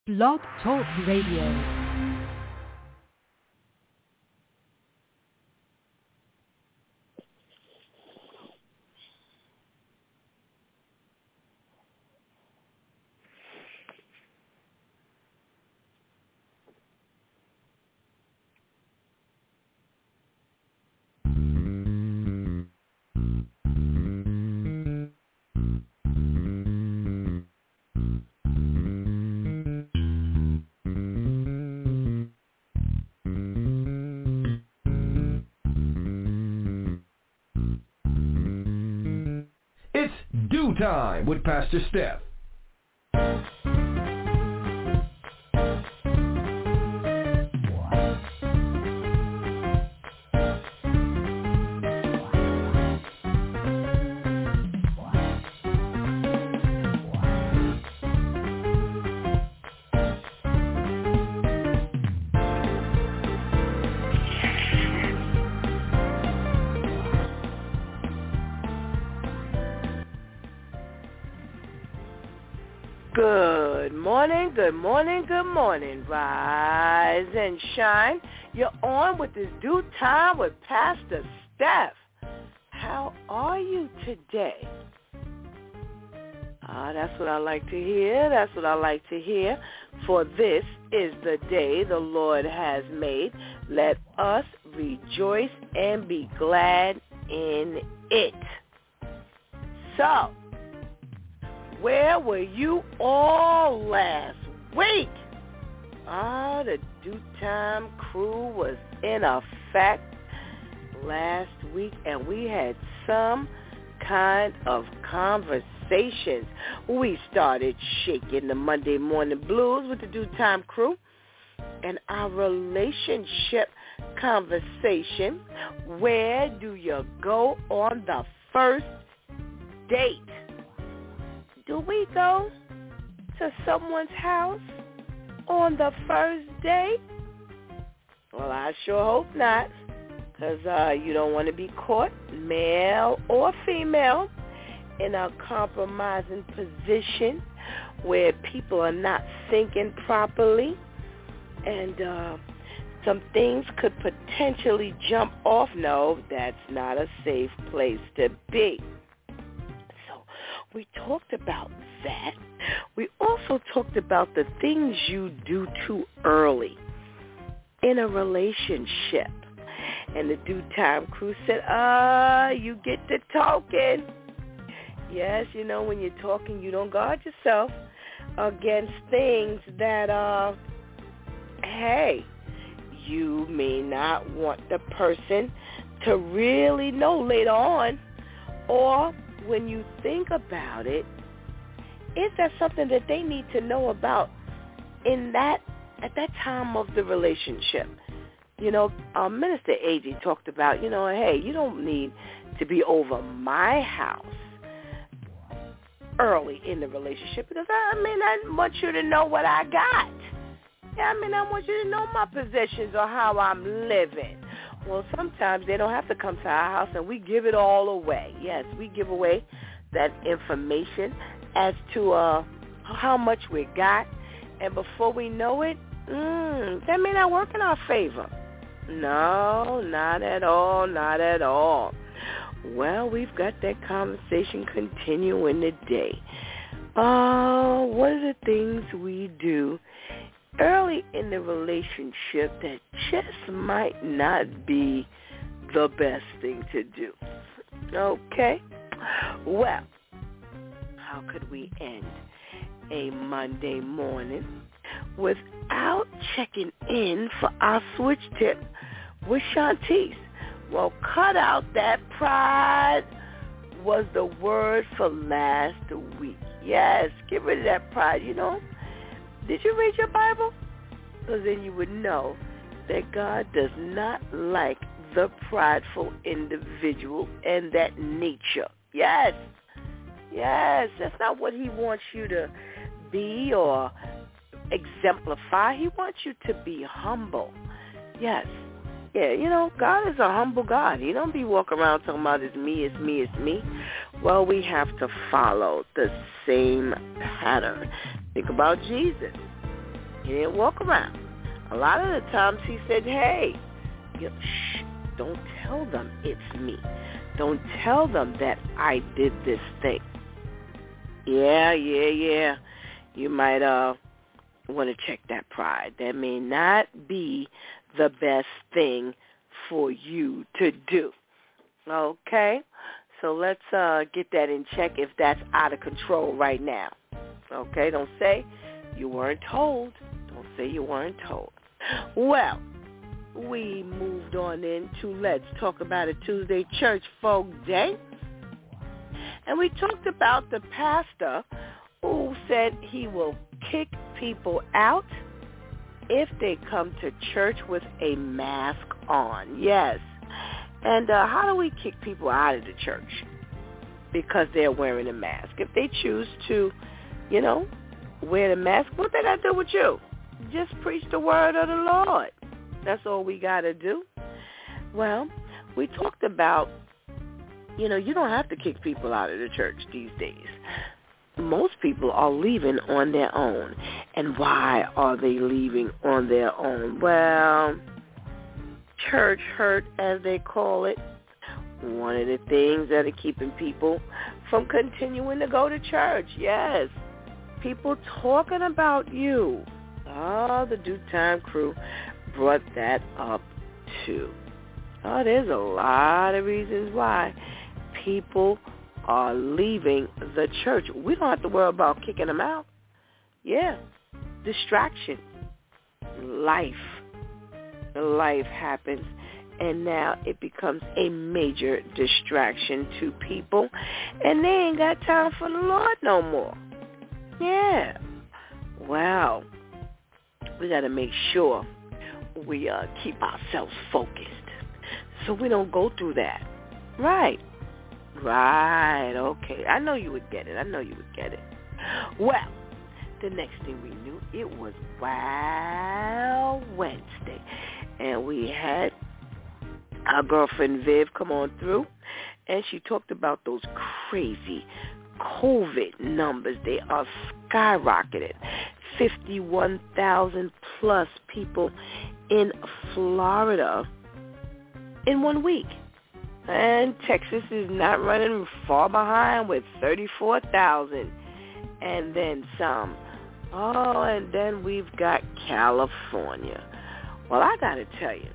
Blog Talk Radio. Time with Pastor Steph. Good morning. Rise and shine. You're on with this Due Time with Pastor Steph. How are you today? That's what I like to hear. For this is the day the Lord has made. Let us rejoice and be glad in it. So, where were you all last week? The Due Time crew was in effect last week, and we had some kind of conversations. We started shaking the Monday morning blues with the Due Time crew, and our relationship conversation. Where do you go on the first date? Do we go to someone's house on the first date? Well, I sure hope not, because you don't want to be caught, male or female, in a compromising position where people are not thinking properly, and some things could potentially jump off. No, that's not a safe place to be. We talked about that. We also talked about the things you do too early in a relationship. And the Due Time crew said, you get to talking. Yes, when you're talking, you don't guard yourself against things that, you may not want the person to really know later on, or when you think about it, is that something that they need to know about at that time of the relationship? Minister A.G. talked about, hey, you don't need to be over my house early in the relationship, because I want you to know what I got. I want you to know my possessions or how I'm living. Well, sometimes they don't have to come to our house, and we give it all away. Yes, we give away that information as to how much we got, and before we know it, that may not work in our favor. No, not at all. Well, we've got that conversation continuing today. What are the things we do early in the relationship that just might not be the best thing to do? Okay? Well, how could we end a Monday morning without checking in for our switch tip with Shantice? Well, cut out that pride was the word for last week. Yes, get rid of that pride, Did you read your Bible? Because then you would know that God does not like the prideful individual and that nature. Yes, that's not what he wants you to be or exemplify. He wants you to be humble. Yes. Yeah, God is a humble God. He don't be walking around talking about it's me, it's me, it's me. Well, we have to follow the same pattern. Think about Jesus. He didn't walk around. A lot of the times he said, hey, shh, don't tell them it's me. Don't tell them that I did this thing. Yeah. You might want to check that pride. That may not be the best thing for you to do. Okay? So let's get that in check if that's out of control right now. Okay? Don't say you weren't told. Don't say you weren't told. Well, we moved on into Let's Talk About It Tuesday Church Folk Day. And we talked about the pastor who said he will kick people out if they come to church with a mask on. Yes. And how do we kick people out of the church? Because they're wearing a mask. If they choose to, wear the mask, what they got to do with you? Just preach the word of the Lord. That's all we got to do. Well, we talked about, you don't have to kick people out of the church these days. Most people are leaving on their own. And why are they leaving on their own? Well, church hurt, as they call it. One of the things that are keeping people from continuing to go to church. Yes. People talking about you. Oh, the Due Time crew brought that up too. Oh, there's a lot of reasons why people are leaving the church. We don't have to worry about kicking them out. Yeah. Distraction. Life happens, and now it becomes a major distraction to people, and they ain't got time for the Lord no more. Yeah. Wow. We got to make sure we keep ourselves focused so we don't go through that. Right. Okay. I know you would get it. Well, the next thing we knew, it was Wow Wednesday. And we had our girlfriend Viv come on through, and she talked about those crazy COVID numbers. They are skyrocketed. 51,000 plus people in Florida in 1 week. And Texas is not running far behind with 34,000 and then some. Oh, and then we've got California. Well, I got to tell you,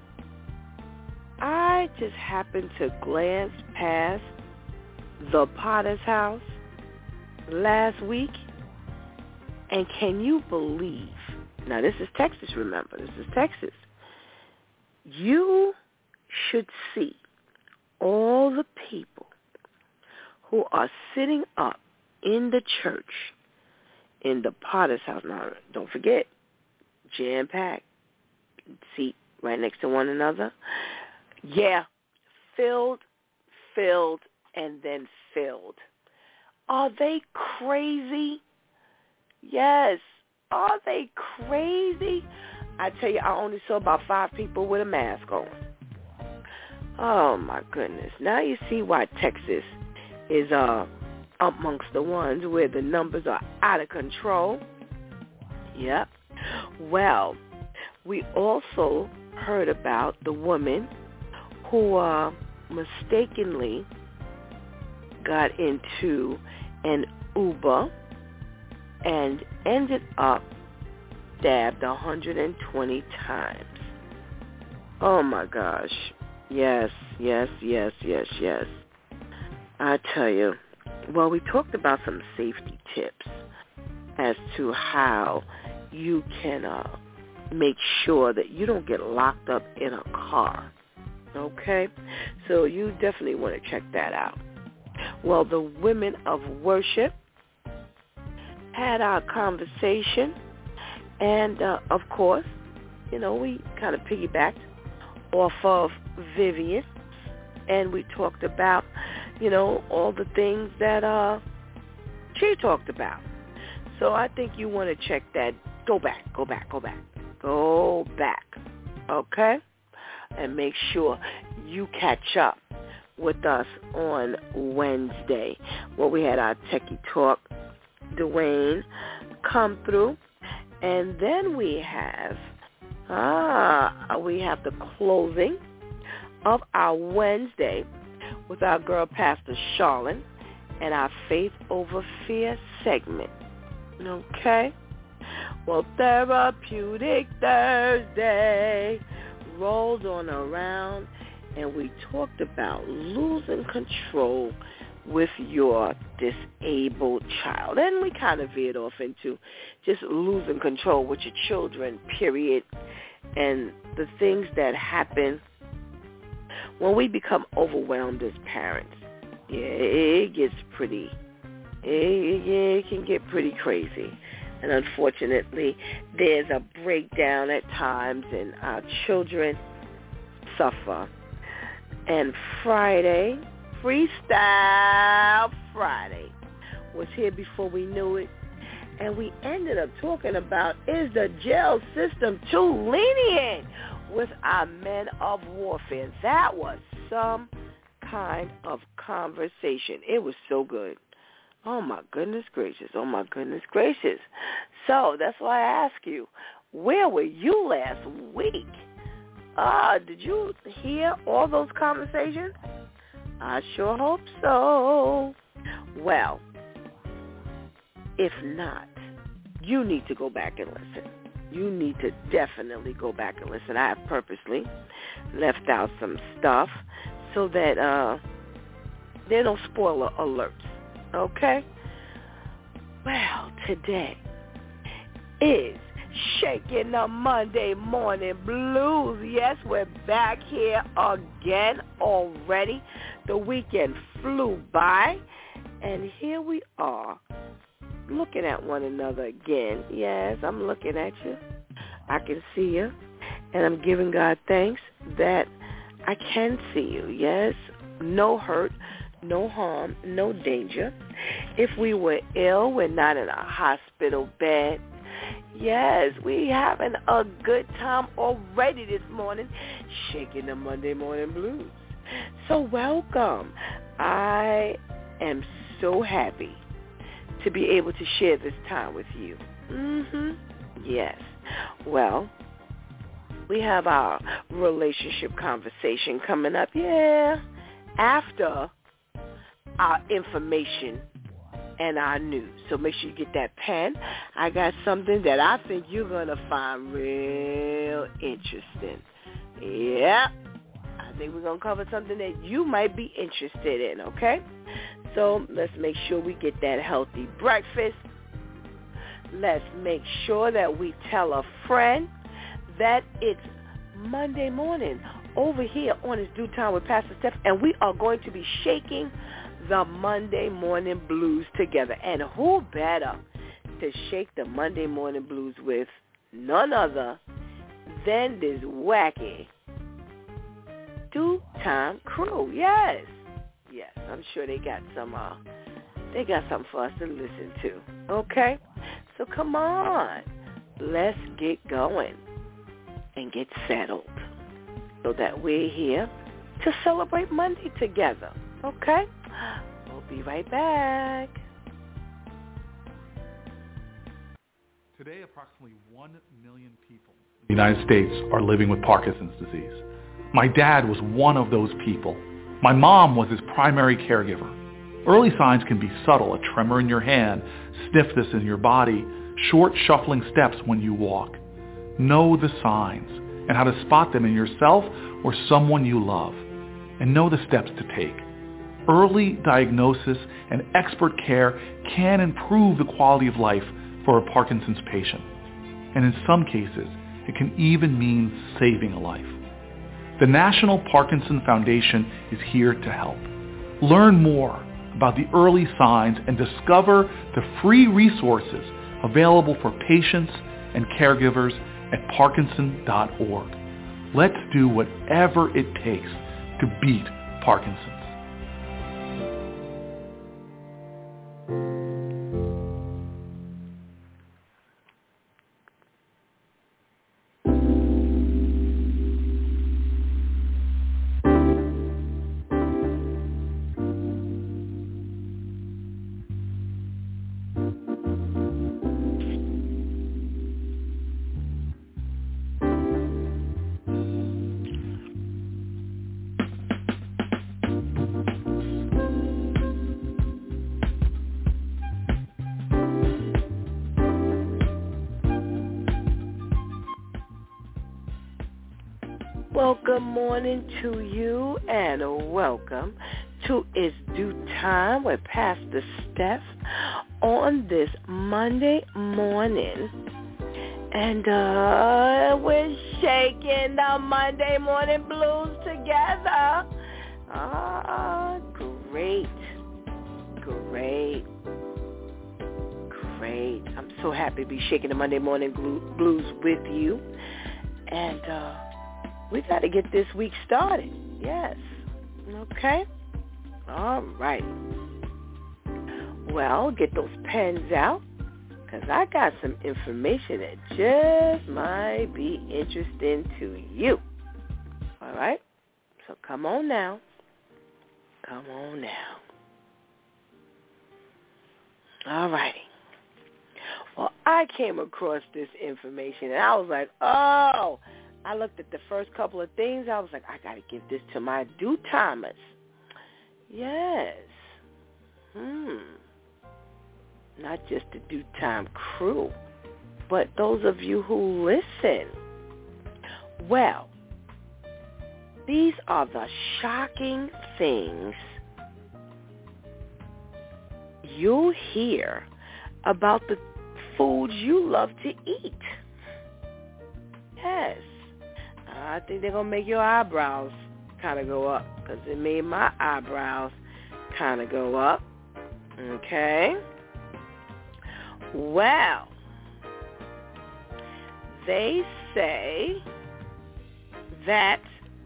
I just happened to glance past the Potter's house last week, and can you believe, now this is Texas, remember, this is Texas. You should see all the people who are sitting up in the church in the Potter's house. Now, don't forget, jam-packed, seat right next to one another. Yeah, filled, and then filled. Are they crazy? Yes. Are they crazy? I tell you, I only saw about 5 people with a mask on. Oh, my goodness. Now you see why Texas is amongst the ones where the numbers are out of control. Yep. Well, we also heard about the woman who mistakenly got into an Uber and ended up stabbed 120 times. Oh, my gosh. Yes. I tell you. Well, we talked about some safety tips as to how you can make sure that you don't get locked up in a car. Okay? So you definitely want to check that out. Well, the women of worship had our conversation, and of course, we kind of piggybacked off of Vivian, and we talked about, all the things that she talked about. So I think you want to check that. Go back, okay? And make sure you catch up with us on Wednesday. Well, we had our Techie Talk, Dwayne, come through, And then we have the closing of our Wednesday with our girl Pastor Charlene and our Faith Over Fear segment. Okay? Well, Therapeutic Thursday rolled on around, and we talked about losing control with your disabled child. And we kind of veered off into just losing control with your children, period, and the things that happen when we become overwhelmed as parents. Yeah, it can get pretty crazy. And unfortunately, there's a breakdown at times, and our children suffer. And Friday, Freestyle Friday, was here before we knew it. And we ended up talking about, is the jail system too lenient with our men of warfare? That was some kind of conversation. It was so good. Oh, my goodness gracious. Oh, my goodness gracious. So that's why I ask you, where were you last week? Did you hear all those conversations? I sure hope so. Well, if not, you need to go back and listen. You need to definitely go back and listen. I have purposely left out some stuff so that there are no spoiler alerts. Okay? Well, today is Shaking the Monday Morning Blues. Yes, we're back here again already. The weekend flew by, and here we are looking at one another again. Yes, I'm looking at you. I can see you, and I'm giving God thanks that I can see you. Yes, no hurt, no harm, no danger. If we were ill, we're not in a hospital bed. Yes, we having a good time already this morning, shaking the Monday Morning Blues. So welcome. I am so happy to be able to share this time with you. Yes. Well, we have our relationship conversation coming up, after our information and our news. So make sure you get that pen. I got something that I think you're going to find real interesting. Yeah. I think we're going to cover something that you might be interested in, okay? So let's make sure we get that healthy breakfast. Let's make sure that we tell a friend that it's Monday morning over here on It's Due Time with Pastor Steph, and we are going to be shaking the Monday Morning Blues together. And who better to shake the Monday Morning Blues with none other than this wacky Due Time crew. Yes, I'm sure they got something for us to listen to. Okay, so come on, let's get going and get settled so that we're here to celebrate Monday together. Okay, we'll be right back. Today, approximately 1 million people in the United States are living with Parkinson's disease. My dad was one of those people. My mom was his primary caregiver. Early signs can be subtle: a tremor in your hand, stiffness in your body, short shuffling steps when you walk. Know the signs and how to spot them in yourself or someone you love, and know the steps to take. Early diagnosis and expert care can improve the quality of life for a Parkinson's patient, and in some cases, it can even mean saving a life. The National Parkinson Foundation is here to help. Learn more about the early signs and discover the free resources available for patients and caregivers at Parkinson.org. Let's do whatever it takes to beat Parkinson's. Well, good morning to you and welcome to It's Due Time with Pastor Steph on this Monday morning. And we're shaking the Monday morning blues together. Great. I'm so happy to be shaking the Monday morning blues with you. And we got to get this week started. Yes. Okay. All right. Well, get those pens out because I got some information that just might be interesting to you. All right. So come on now. All righty. Well, I came across this information, and I was like, oh, I looked at the first couple of things. I was like, I got to give this to my due-timers. Yes. Not just the due-time crew, but those of you who listen. Well, these are the shocking things you'll hear about the foods you love to eat. Yes. I think they're going to make your eyebrows kind of go up because it made my eyebrows kind of go up. Okay. Well, they say that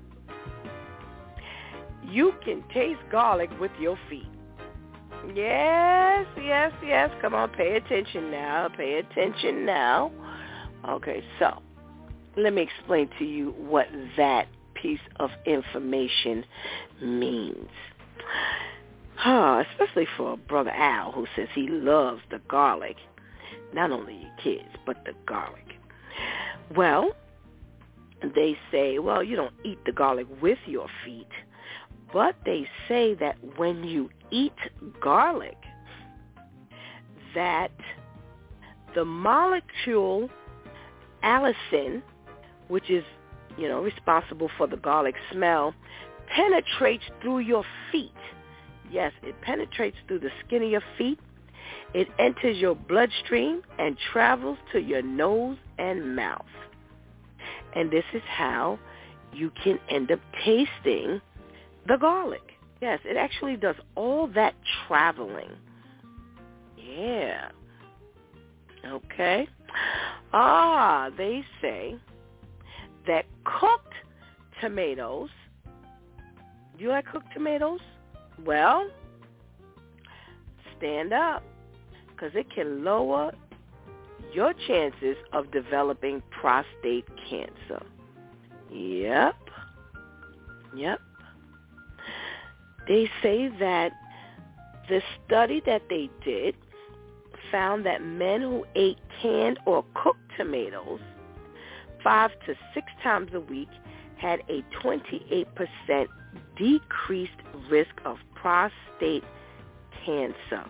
you can taste garlic with your feet. Yes. Come on, pay attention now. Okay, so let me explain to you what that piece of information means. Especially for Brother Al, who says he loves the garlic. Not only your kids, but the garlic. Well, they say, well, you don't eat the garlic with your feet, but they say that when you eat garlic, that the molecule allicin, which is, responsible for the garlic smell, penetrates through your feet. Yes, it penetrates through the skin of your feet. It enters your bloodstream and travels to your nose and mouth. And this is how you can end up tasting the garlic. Yes, it actually does all that traveling. Yeah. Okay. They say that cooked tomatoes, do you like cooked tomatoes? Well, stand up because it can lower your chances of developing prostate cancer. Yep. They say that the study that they did found that men who ate canned or cooked tomatoes 5 to 6 times a week had a 28% decreased risk of prostate cancer.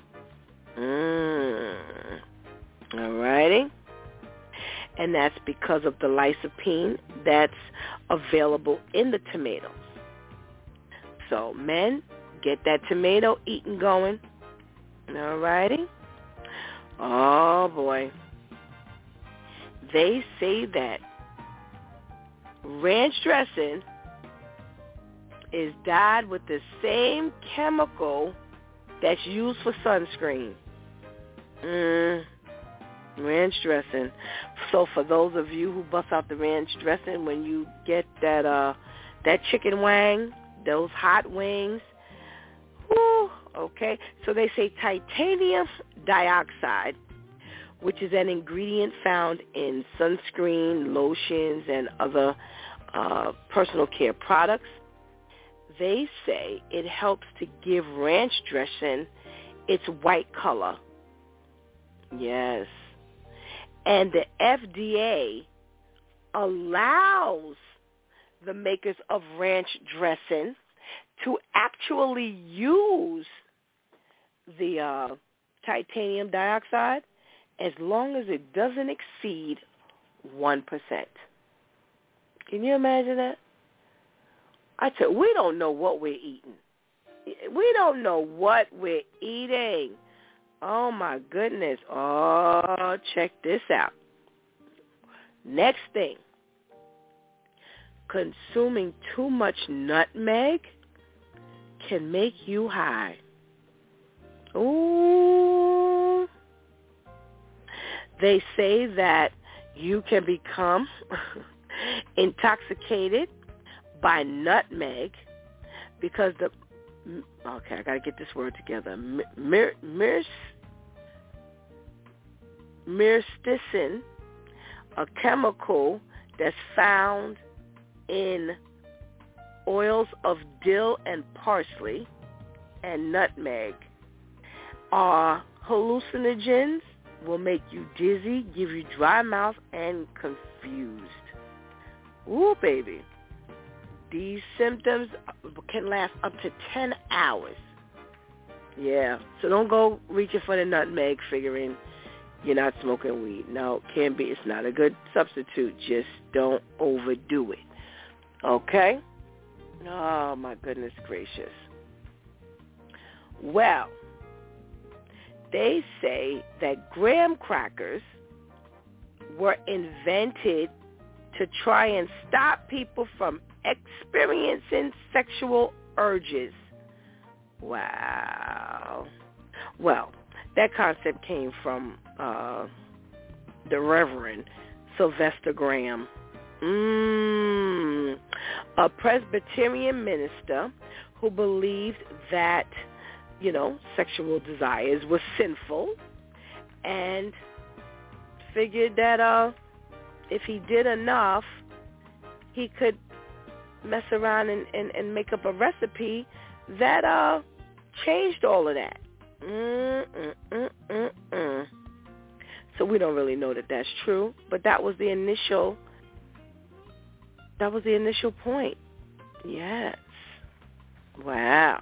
All righty. And that's because of the lycopene that's available in the tomatoes. So, men, get that tomato eating going. All righty. Oh, boy. They say that ranch dressing is dyed with the same chemical that's used for sunscreen. Ranch dressing. So for those of you who bust out the ranch dressing when you get that chicken wang, those hot wings, whew, okay. So they say titanium dioxide, which is an ingredient found in sunscreen, lotions, and other personal care products. They say it helps to give ranch dressing its white color. Yes. And the FDA allows the makers of ranch dressing to actually use the titanium dioxide as long as it doesn't exceed 1%. Can you imagine that? I tell you, we don't know what we're eating. We don't know what we're eating. Oh, my goodness. Oh, check this out. Next thing. Consuming too much nutmeg can make you high. Ooh. They say that you can become intoxicated by nutmeg because okay, I got to get this word together. Myristicin, a chemical that's found in oils of dill and parsley and nutmeg, are hallucinogens, will make you dizzy, give you dry mouth, and confused. Ooh, baby. These symptoms can last up to 10 hours. Yeah, so don't go reaching for the nutmeg figuring you're not smoking weed. No, can't be. It's not a good substitute. Just don't overdo it. Okay? Oh, my goodness gracious. Well, they say that graham crackers were invented to try and stop people from experiencing sexual urges. Wow. Well, that concept came from the Reverend Sylvester Graham, a Presbyterian minister who believed that, sexual desires were sinful, and figured that if he did enough, he could mess around and make up a recipe that changed all of that. So we don't really know that that's true, but that was the initial point. Yes. Wow.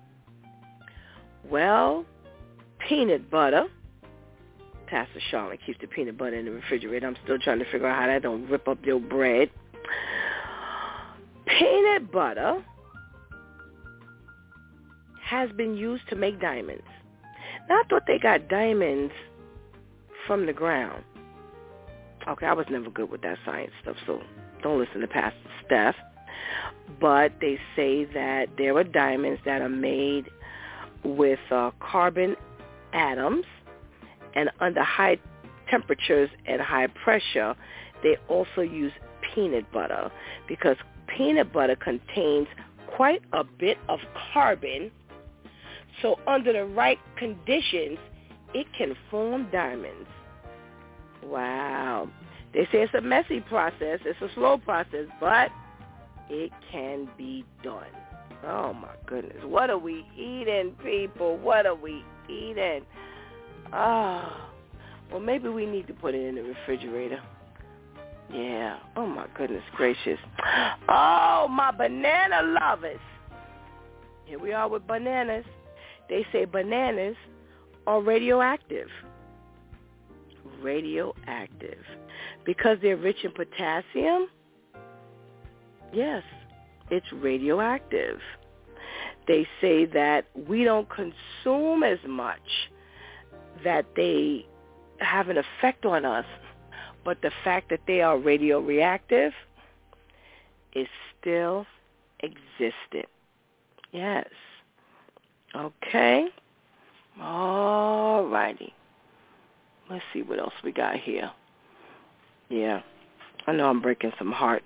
Well, peanut butter. Pastor Charlotte keeps the peanut butter in the refrigerator. I'm still trying to figure out how that don't rip up your bread. Peanut butter has been used to make diamonds. Now, I thought they got diamonds from the ground. Okay, I was never good with that science stuff, so don't listen to Pastor Steph. But they say that there are diamonds that are made with carbon atoms, and under high temperatures and high pressure, they also use peanut butter because peanut butter contains quite a bit of carbon. So under the right conditions, it can form diamonds. Wow. They say it's a messy process. It's a slow process, but it can be done. Oh, my goodness. What are we eating, people? What are we eating? Oh, well, maybe we need to put it in the refrigerator. Yeah. Oh, my goodness gracious. Oh, my banana lovers. Here we are with bananas. They say bananas are radioactive. Radioactive. Because they're rich in potassium? Yes, it's radioactive. They say that we don't consume as much, that they have an effect on us, but the fact that they are radioreactive is still existent. Yes. Okay. All righty. Let's see what else we got here. Yeah. I know I'm breaking some hearts.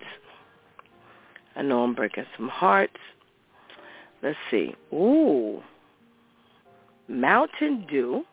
Let's see. Ooh. Mountain Dew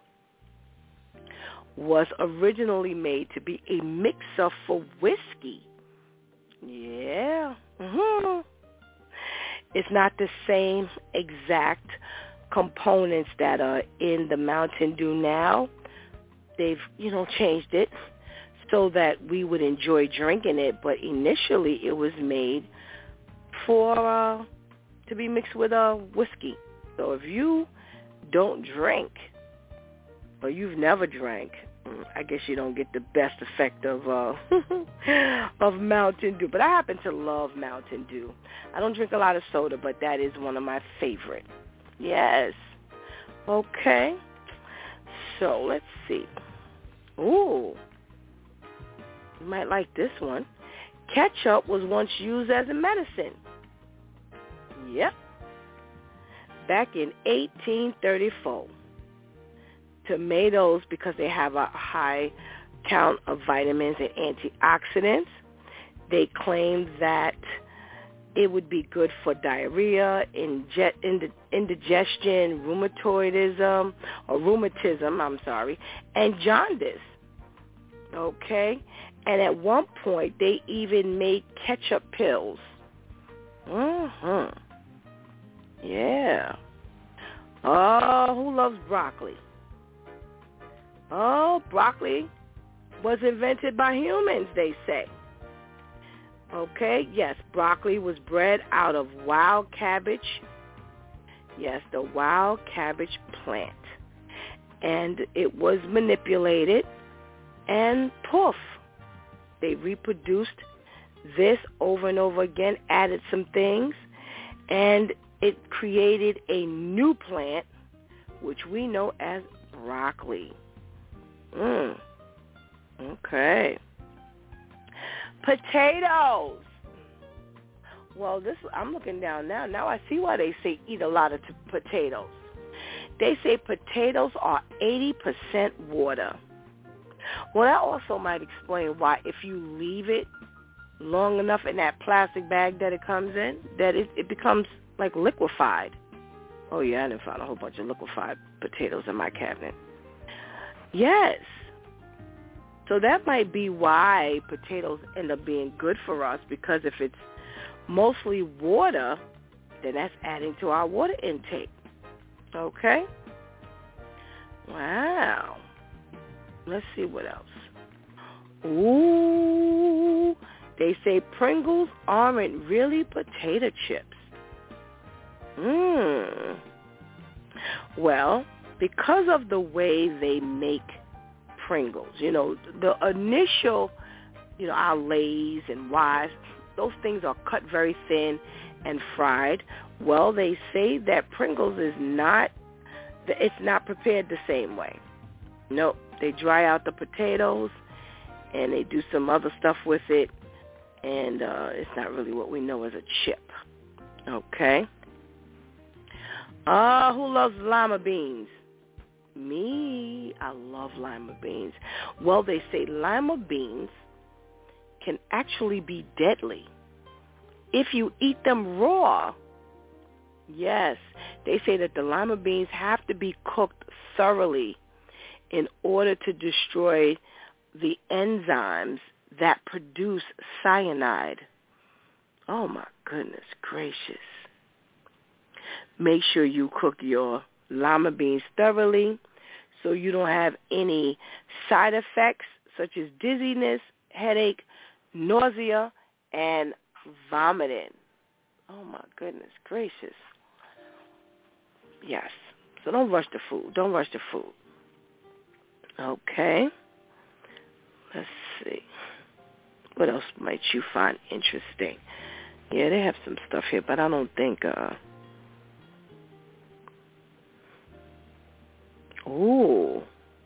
was originally made to be a mixer for whiskey. Yeah. Mm-hmm. It's not the same exact components that are in the Mountain Dew now. They've, changed it so that we would enjoy drinking it, but initially it was made for to be mixed with whiskey. So if you don't drink or you've never drank, I guess you don't get the best effect of of Mountain Dew. But I happen to love Mountain Dew. I don't drink a lot of soda, but that is one of my favorite. Yes. Okay. So let's see. Ooh. You might like this one. Ketchup was once used as a medicine. Yep. Back in 1834. Tomatoes, because they have a high count of vitamins and antioxidants, they claimed that it would be good for diarrhea, indigestion, rheumatism, and jaundice. Okay? And at one point, they even made ketchup pills. Yeah. Oh, who loves broccoli? Oh, broccoli was invented by humans, they say. Okay, yes, broccoli was bred out of wild cabbage. Yes, the wild cabbage plant. And it was manipulated, and poof, they reproduced this over and over again, added some things, and it created a new plant, which we know as broccoli. Okay. Potatoes. Well, I'm looking down now. Now I see why they say eat a lot of potatoes. They say potatoes are 80% water. Well, that also might explain why if you leave it long enough in that plastic bag that it comes in, that it becomes like liquefied. Oh, yeah, I done found a whole bunch of liquefied potatoes in my cabinet. Yes. So that might be why potatoes end up being good for us, because if it's mostly water, then that's adding to our water intake. Okay? Wow. Let's see what else. Ooh. They say Pringles aren't really potato chips. Well, because of the way they make Pringles, the initial, our Lay's and Y's, those things are cut very thin and fried. Well, they say that Pringles it's not prepared the same way. Nope, they dry out the potatoes and they do some other stuff with it, and it's not really what we know as a chip. Okay. Who loves lima beans? Me. I love lima beans. Well, they say lima beans can actually be deadly if you eat them raw. Yes. They say that the lima beans have to be cooked thoroughly in order to destroy the enzymes that produce cyanide. Oh, my goodness gracious. Make sure you cook your lima beans thoroughly so you don't have any side effects such as dizziness, headache, nausea, and vomiting. Oh, my goodness gracious. Yes. So don't rush the food. Don't rush the food. Okay. Let's see. What else might you find interesting? Yeah, they have some stuff here, but I don't think... Ooh.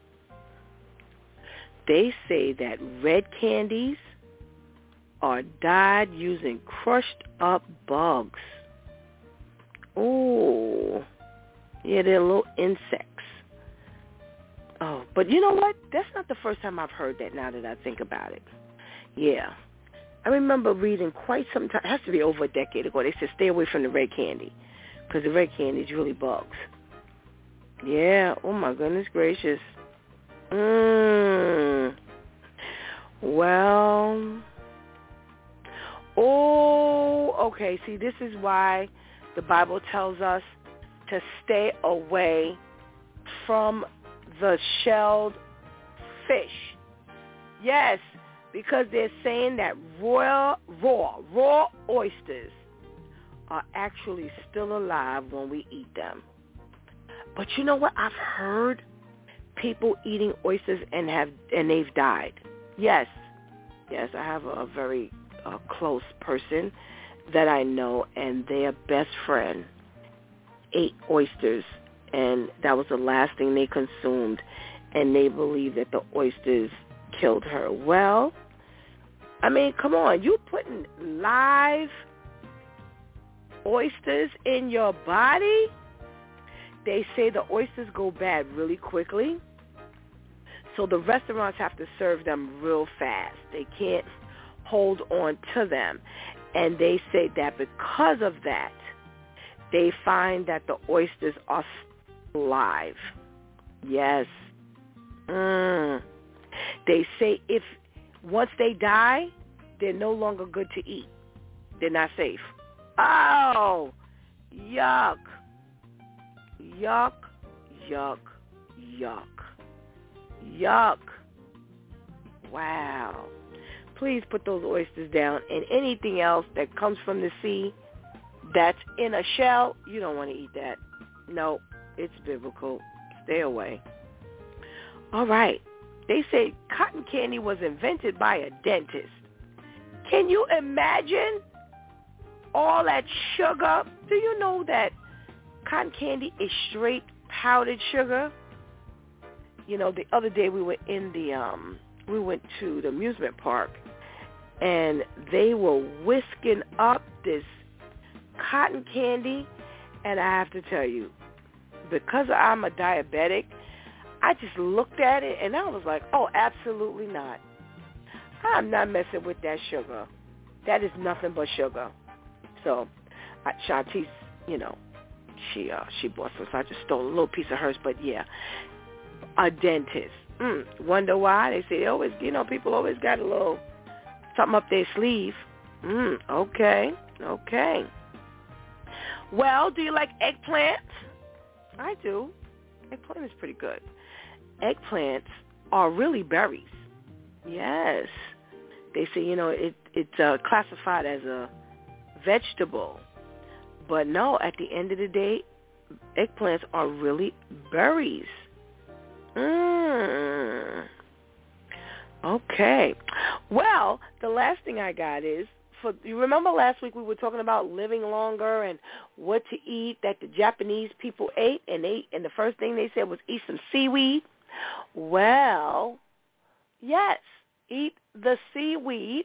They say that red candies are dyed using crushed up bugs. Ooh. Yeah, they're little insects. Oh, but you know what? That's not the first time I've heard that now that I think about it. Yeah. I remember reading quite some time, it has to be over a decade ago, they said stay away from the red candy because the red candy is really bugs. Yeah. Oh, my goodness gracious. Well. Oh, okay. See, this is why the Bible tells us to stay away from the shelled fish. Yes, because they're saying that raw oysters are actually still alive when we eat them. But you know what? I've heard people eating oysters and they've died. Yes, I have a very close person that I know, and their best friend ate oysters, and that was the last thing they consumed, and they believe that the oysters killed her. Well, I mean, come on, you putting live oysters in your body? They say the oysters go bad really quickly, so the restaurants have to serve them real fast. They can't hold on to them. And they say that because of that, they find that the oysters are live. Yes. They say if once they die, they're no longer good to eat. They're not safe. Oh, yuck. Yuck, yuck, yuck. Yuck. Wow. Please put those oysters down, and anything else that comes from the sea that's in a shell, you don't want to eat that. No, it's biblical. Stay away. All right. They say cotton candy was invented by a dentist. Can you imagine all that sugar? Do you know that cotton candy is straight powdered sugar? You know, the other day we were we went to the amusement park, and they were whisking up this cotton candy, and I have to tell you, because I'm a diabetic, I just looked at it, and I was like, oh, absolutely not. I'm not messing with that sugar. That is nothing but sugar. So, Shantice, you know, she bought some, so I just stole a little piece of hers, but yeah, a dentist. Wonder why? They say they always, you know, people always got a little something up their sleeve. Okay. Well, do you like eggplant? I do. Eggplant is pretty good. Eggplants are really berries. Yes. They say, you know, it's classified as a vegetable. But no, at the end of the day, eggplants are really berries. Okay. Well, the last thing I got is, you remember last week we were talking about living longer and what to eat that the Japanese people ate, and the first thing they said was eat some seaweed. Well, yes, eat the seaweed.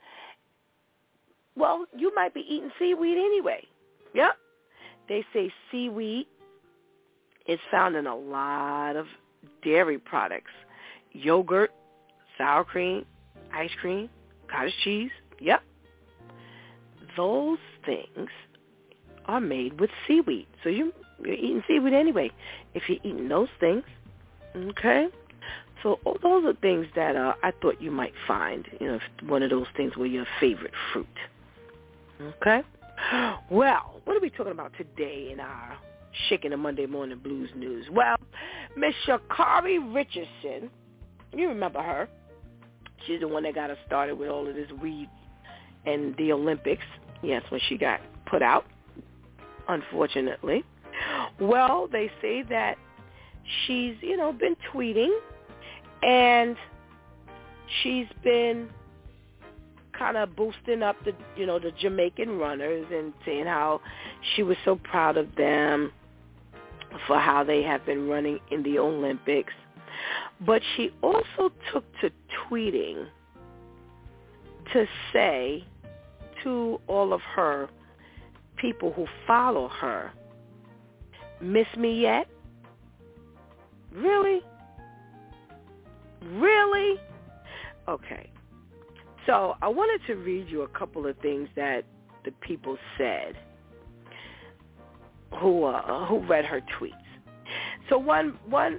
Well, you might be eating seaweed anyway. Yep. They say seaweed is found in a lot of dairy products. Yogurt, sour cream, ice cream, cottage cheese. Yep. Those things are made with seaweed. So you're eating seaweed anyway if you're eating those things. Okay? So those are things that I thought you might find, you know, if one of those things were your favorite fruit. Okay? Well, what are we talking about today in our Shaking the Monday Morning Blues News? Well, Miss Sha'Carri Richardson, you remember her. She's the one that got us started with all of this weed and the Olympics. Yes, when she got put out, unfortunately. Well, they say that she's, you know, been tweeting, and she's been kind of boosting up the, you know, the Jamaican runners and saying how she was so proud of them for how they have been running in the Olympics. But she also took to tweeting to say to all of her people who follow her, miss me yet? Really? Really? Okay. So I wanted to read you a couple of things that the people said who read her tweets. So one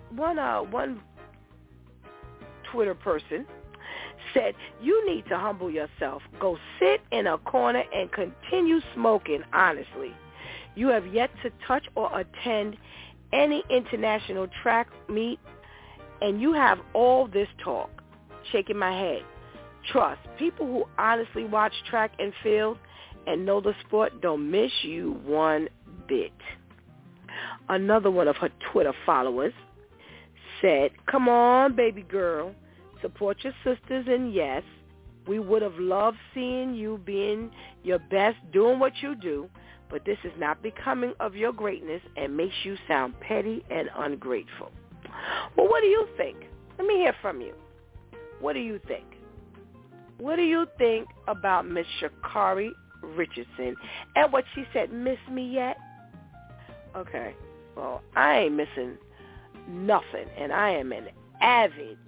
Twitter person said, you need to humble yourself. Go sit in a corner and continue smoking, honestly. You have yet to touch or attend any international track meet, and you have all this talk. Shaking my head. Trust, people who honestly watch track and field and know the sport don't miss you one bit. Another one of her Twitter followers said, come on, baby girl, support your sisters, and yes, we would have loved seeing you being your best, doing what you do, but this is not becoming of your greatness and makes you sound petty and ungrateful. Well, what do you think? Let me hear from you. What do you think? What do you think about Miss Sha'Carri Richardson and what she said, miss me yet? Okay, well, I ain't missing nothing, and I am an avid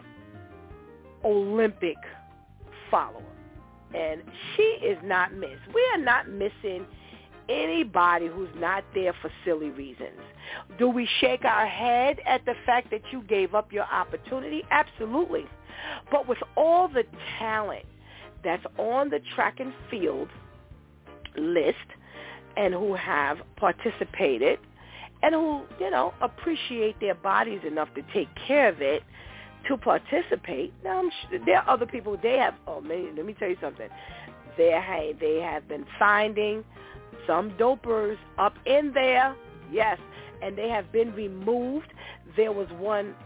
Olympic follower, and she is not missed. We are not missing anybody who's not there for silly reasons. Do we shake our head at the fact that you gave up your opportunity? Absolutely. But with all the talent that's on the track and field list and who have participated and who, appreciate their bodies enough to take care of it, to participate. Now, I'm sure there are other people, let me tell you something. They have been finding some dopers up in there, yes, and they have been removed. There was one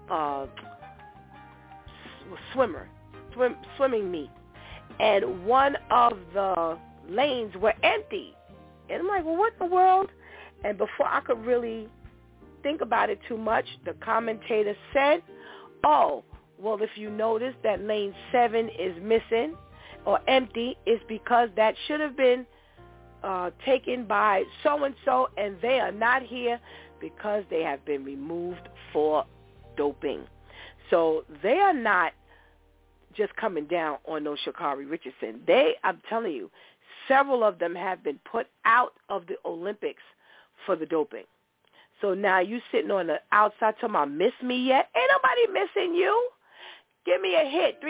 swimming meet, and one of the lanes were empty. And I'm like, well, what in the world? And before I could really think about it too much, the commentator said, oh, well, if you notice that lane 7 is missing or empty, it's because that should have been taken by so-and-so, and they are not here because they have been removed for doping. So they are not just coming down on no Sha'Carri Richardson. I'm telling you, several of them have been put out of the Olympics for the doping. So now you sitting on the outside talking about miss me yet? Ain't nobody missing you. Give me a hit,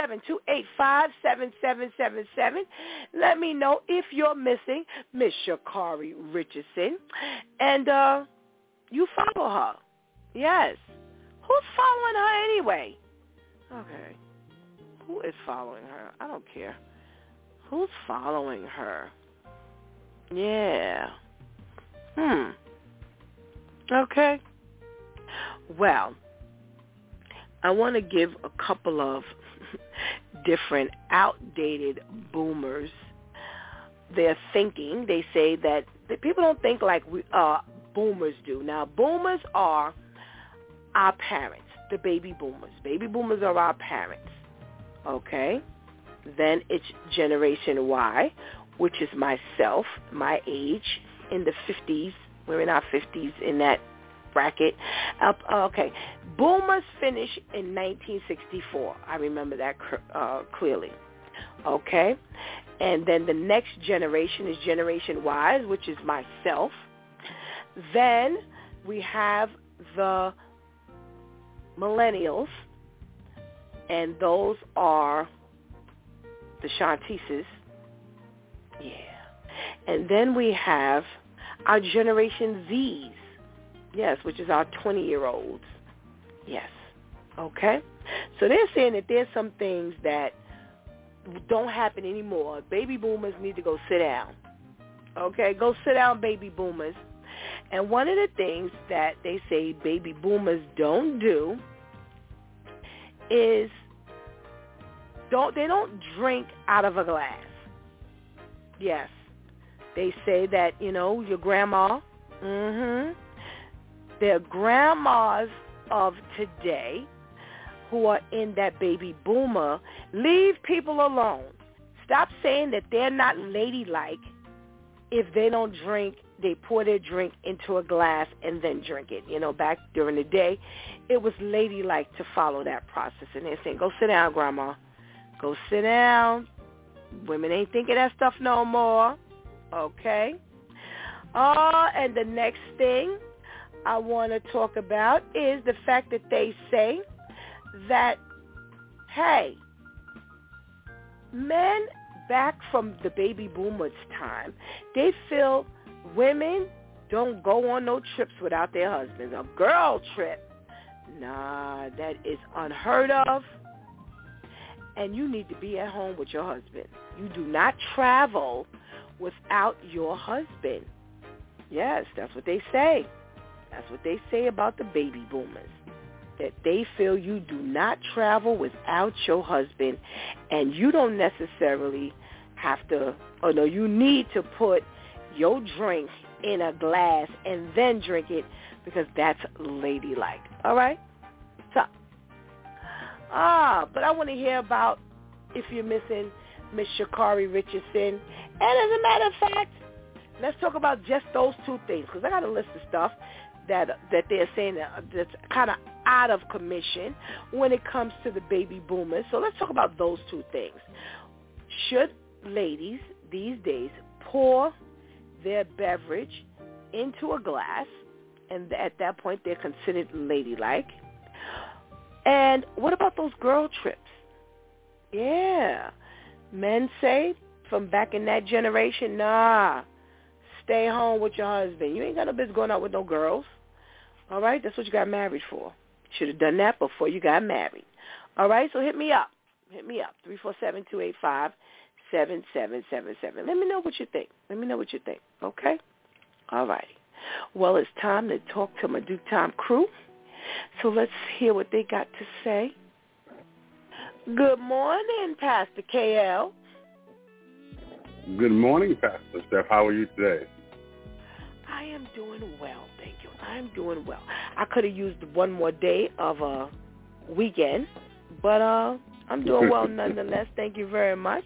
347-285-7777. Let me know if you're missing Miss Sha'Carri Richardson. And you follow her. Yes. Who's following her anyway? Okay. Who is following her? I don't care. Who's following her? Yeah. Okay. Well, I want to give a couple of different outdated boomers their thinking. They say that people don't think like boomers do. Now, boomers are our parents, the baby boomers. Baby boomers are our parents. Okay? Then it's Generation Y, which is myself, my age, in the 50s. We're in our 50s in that bracket. Okay. Boomers finish in 1964. I remember that clearly. Okay. And then the next generation is Generation Y, which is myself. Then we have the millennials, and those are the Shantises. Yeah. And then we have our Generation Zs. Yes, which is our 20-year-olds. Yes. Okay? So they're saying that there's some things that don't happen anymore. Baby boomers need to go sit down. Okay? Go sit down, baby boomers. And one of the things that they say baby boomers don't do is they don't drink out of a glass. Yes. They say that, your grandma, their grandmas of today who are in that baby boomer, leave people alone. Stop saying that they're not ladylike if they don't drink. They pour their drink into a glass and then drink it. Back during the day, it was ladylike to follow that process. And they're saying, go sit down, Grandma. Go sit down. Women ain't thinking that stuff no more. Okay? And the next thing I want to talk about is the fact that they say that, hey, men back from the baby boomers' time, they feel women don't go on no trips without their husbands. A girl trip, nah, that is unheard of. And you need to be at home with your husband. You do not travel without your husband. Yes, that's what they say. That's what they say about the baby boomers. that they feel you do not travel without your husband, and you don't necessarily have to, or no, you need to put your drink in a glass and then drink it, because that's ladylike. All right? So, but I want to hear about if you're missing Miss Sha'Carri Richardson. And as a matter of fact, let's talk about just those two things, because I got a list of stuff that they're saying that's kind of out of commission when it comes to the baby boomers. So let's talk about those two things. Should ladies these days pour their beverage into a glass, and at that point they're considered ladylike? And what about those girl trips? Yeah. Men say from back in that generation, nah, stay home with your husband. You ain't got no business going out with no girls. All right? That's what you got married for. Should have done that before you got married. All right? So hit me up. 347-285-7777. Let me know what you think. Okay? All righty. Well, it's time to talk to my Duke Time crew. So let's hear what they got to say. Good morning, Pastor KL. Good morning, Pastor Steph. How are you today? I am doing well, thank you. I'm doing well. I could have used one more day of a weekend, but I'm doing well nonetheless. Thank you very much.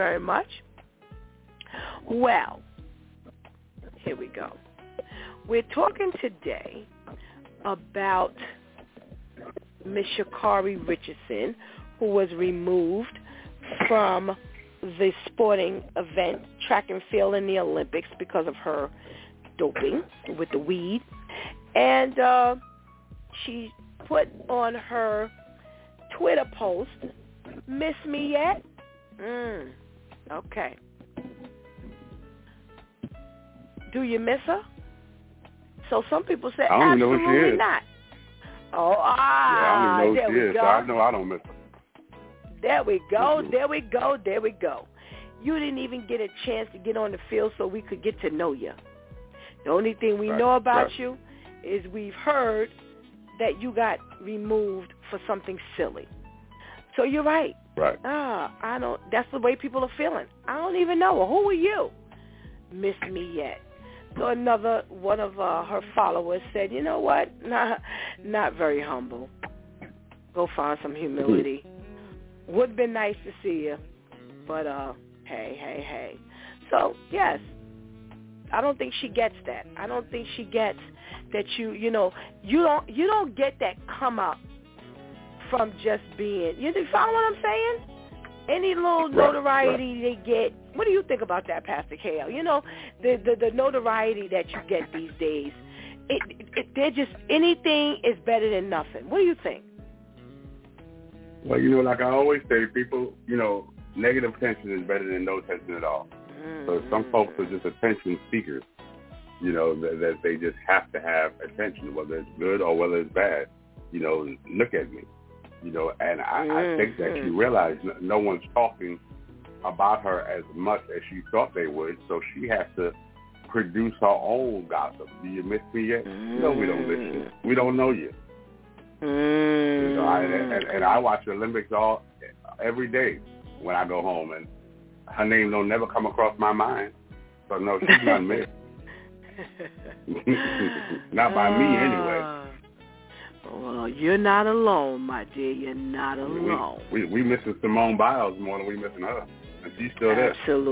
Well, here we go. We're talking today about Miss Sha'Carri Richardson, who was removed from the sporting event, track and field in the Olympics, because of her doping with the weed. And she put on her Twitter post, "Miss me yet?" Okay. Do you miss her? So some people say, I don't even know who she is. Not. Yeah, I don't even know who she is. So I know I don't miss her. There we go. You didn't even get a chance to get on the field so we could get to know you. The only thing we know about you is we've heard that you got removed for something silly. So you're right. Right. That's the way people are feeling. I don't even know her. Who are you? Miss me yet? So another one of her followers said, you know what? Not very humble. Go find some humility. Would have been nice to see you, but hey. So yes, I don't think she gets that. I don't think she gets that you don't get that come up from just being. You follow what I'm saying? Any little notoriety they get. What do you think about that, Pastor Kale? You know, the notoriety that you get these days. They're just, anything is better than nothing. What do you think? Well, like I always say, people, negative attention is better than no attention at all. So some folks are just attention seekers, that they just have to have attention, whether it's good or whether it's bad. Look at me. And I think that she realized no one's talking about her as much as she thought they would, so she has to produce her own gossip. Do you miss me yet? No, we don't miss you. We don't know you. And I watch the Olympics every day when I go home, and her name don't never come across my mind. So no, she's not missed. Not by me anyway. Well, you're not alone, my dear. You're not alone. We missing Simone Biles more than we missing her, and she's still there.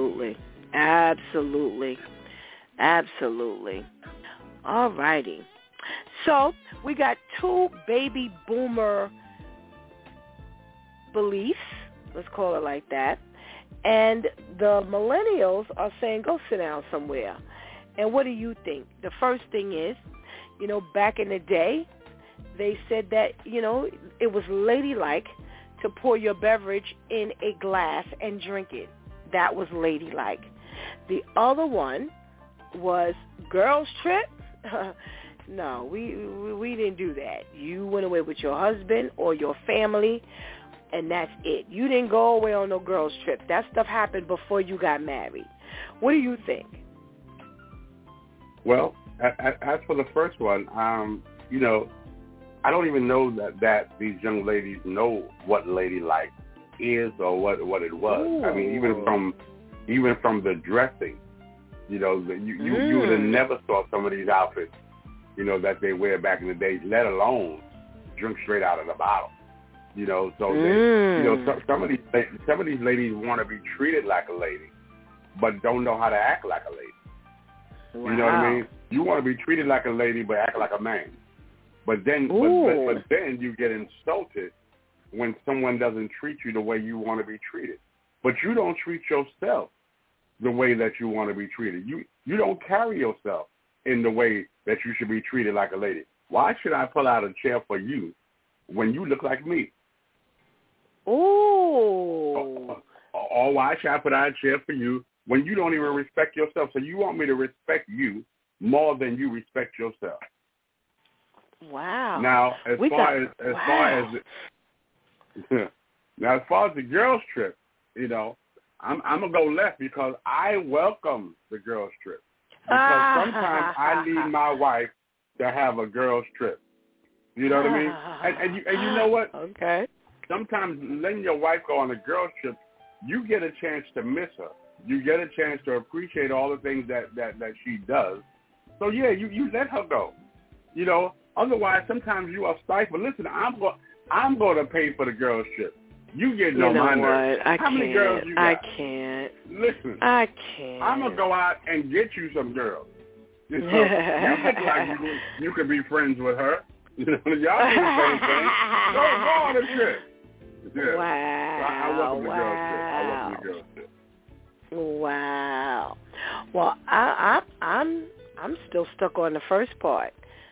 Absolutely. All righty. So we got two baby boomer beliefs, let's call it like that, and the millennials are saying, go sit down somewhere. And what do you think? The first thing is, back in the day, they said that, it was ladylike to pour your beverage in a glass and drink it. That was ladylike. The other one was girls' trip. No, we didn't do that. You went away with your husband or your family, and that's it. You didn't go away on no girls' trip. That stuff happened before you got married. What do you think? Well, as for the first one, I don't even know that these young ladies know what ladylike is or what it was. Ooh. I mean, even from the dressing, you would have never saw some of these outfits, that they wear back in the day, let alone drink straight out of the bottle. So some of these ladies want to be treated like a lady, but don't know how to act like a lady. Wow. You know what I mean? You want to be treated like a lady, but act like a man. But then, but then you get insulted when someone doesn't treat you the way you want to be treated. But you don't treat yourself the way that you want to be treated. You don't carry yourself in the way that you should be treated like a lady. Why should I pull out a chair for you when you look like me? Ooh. Or why should I put out a chair for you when you don't even respect yourself? So you want me to respect you more than you respect yourself. Wow. Now, as far as the girls' trip, I'm gonna go left because I welcome the girls' trip. Because sometimes I need my wife to have a girls' trip. You know what I mean? And you know what? Okay. Sometimes letting your wife go on a girls' trip, you get a chance to miss her. You get a chance to appreciate all the things that she does. So yeah, you let her go. Otherwise, sometimes you are stifled. Listen, I'm going to pay for the girls' trip. You get no mind. How many girls you got? I can't. Listen, I can't. I'm going to go out and get you some girls. You look like you could be friends with her. Y'all do the same thing. Go on the trip. Yeah. Wow. I welcome the girls' trip. Wow. Well, I'm still stuck on the first part.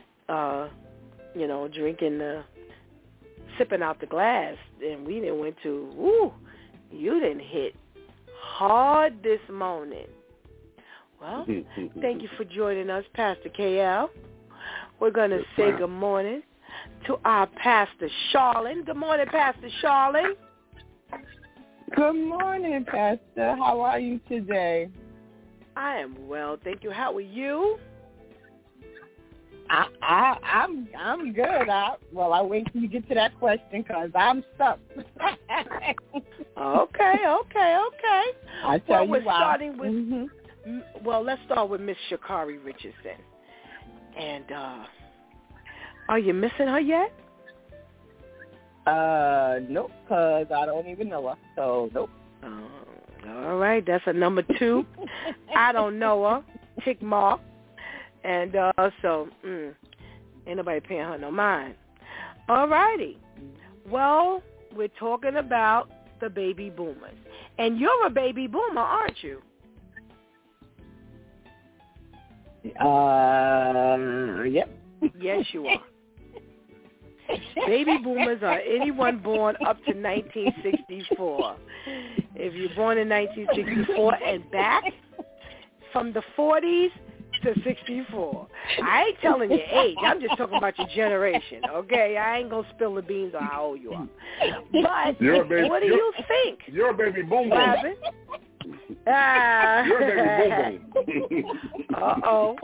Sipping out the glass, and we didn't went to, you didn't hit hard this morning. Well, thank you for joining us, Pastor KL. We're going to say good morning to our Pastor Charlene. Good morning, Pastor Charlene. Good morning, Pastor. How are you today? I am well, thank you. How are you? I'm good. I wait till you get to that question because I'm stuck. Okay. I tell you we're why. Starting with. Well, let's start with Miss Sha'Carri Richardson. And are you missing her yet? Nope, because I don't even know her. So nope. All right, that's a number 2. I don't know her. Tick mark. And ain't nobody paying her no mind. All righty. Well, we're talking about the baby boomers. And you're a baby boomer, aren't you? Yep. Yes, you are. Baby boomers are anyone born up to 1964. If you're born in 1964 and back, from the 40s to 64. I ain't telling your age. I'm just talking about your generation, okay? I ain't going to spill the beans on how old you are. But what do you think? You're a baby boom boom. You're a baby boom boom. Uh-oh.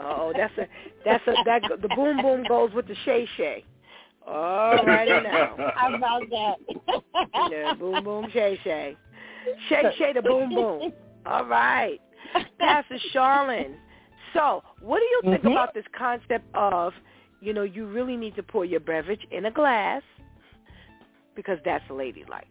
The boom boom goes with the shay shay. All righty now. How about that? Yeah, boom boom shay shay. Shay shay the boom boom. All right. Pastor Charlene. So, what do you think about this concept of, you really need to pour your beverage in a glass because that's ladylike?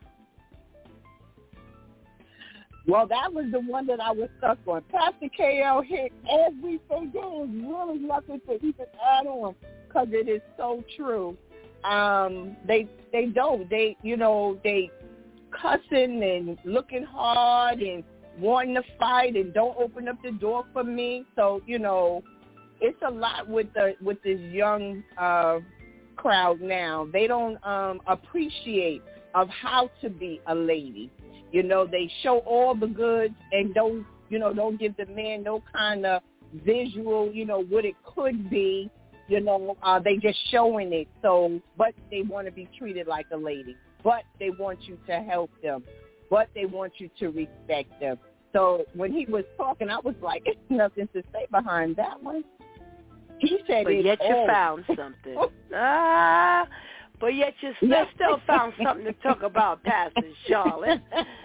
Well, that was the one that I was stuck on. Pastor KL hit everything. There is really nothing to even add on because it is so true. They don't. They cussing and looking hard and wanting to fight and don't open up the door for me. So, it's a lot with this young crowd now. They don't appreciate of how to be a lady. They show all the goods and don't give the man no kind of visual, what it could be. They just showing it. So, but they want to be treated like a lady. But they want you to help them. But they want you to respect them. So when he was talking, I was like, there's nothing to say behind that one. He said but yet you found something. But yet you still found something to talk about, Pastor Charlotte.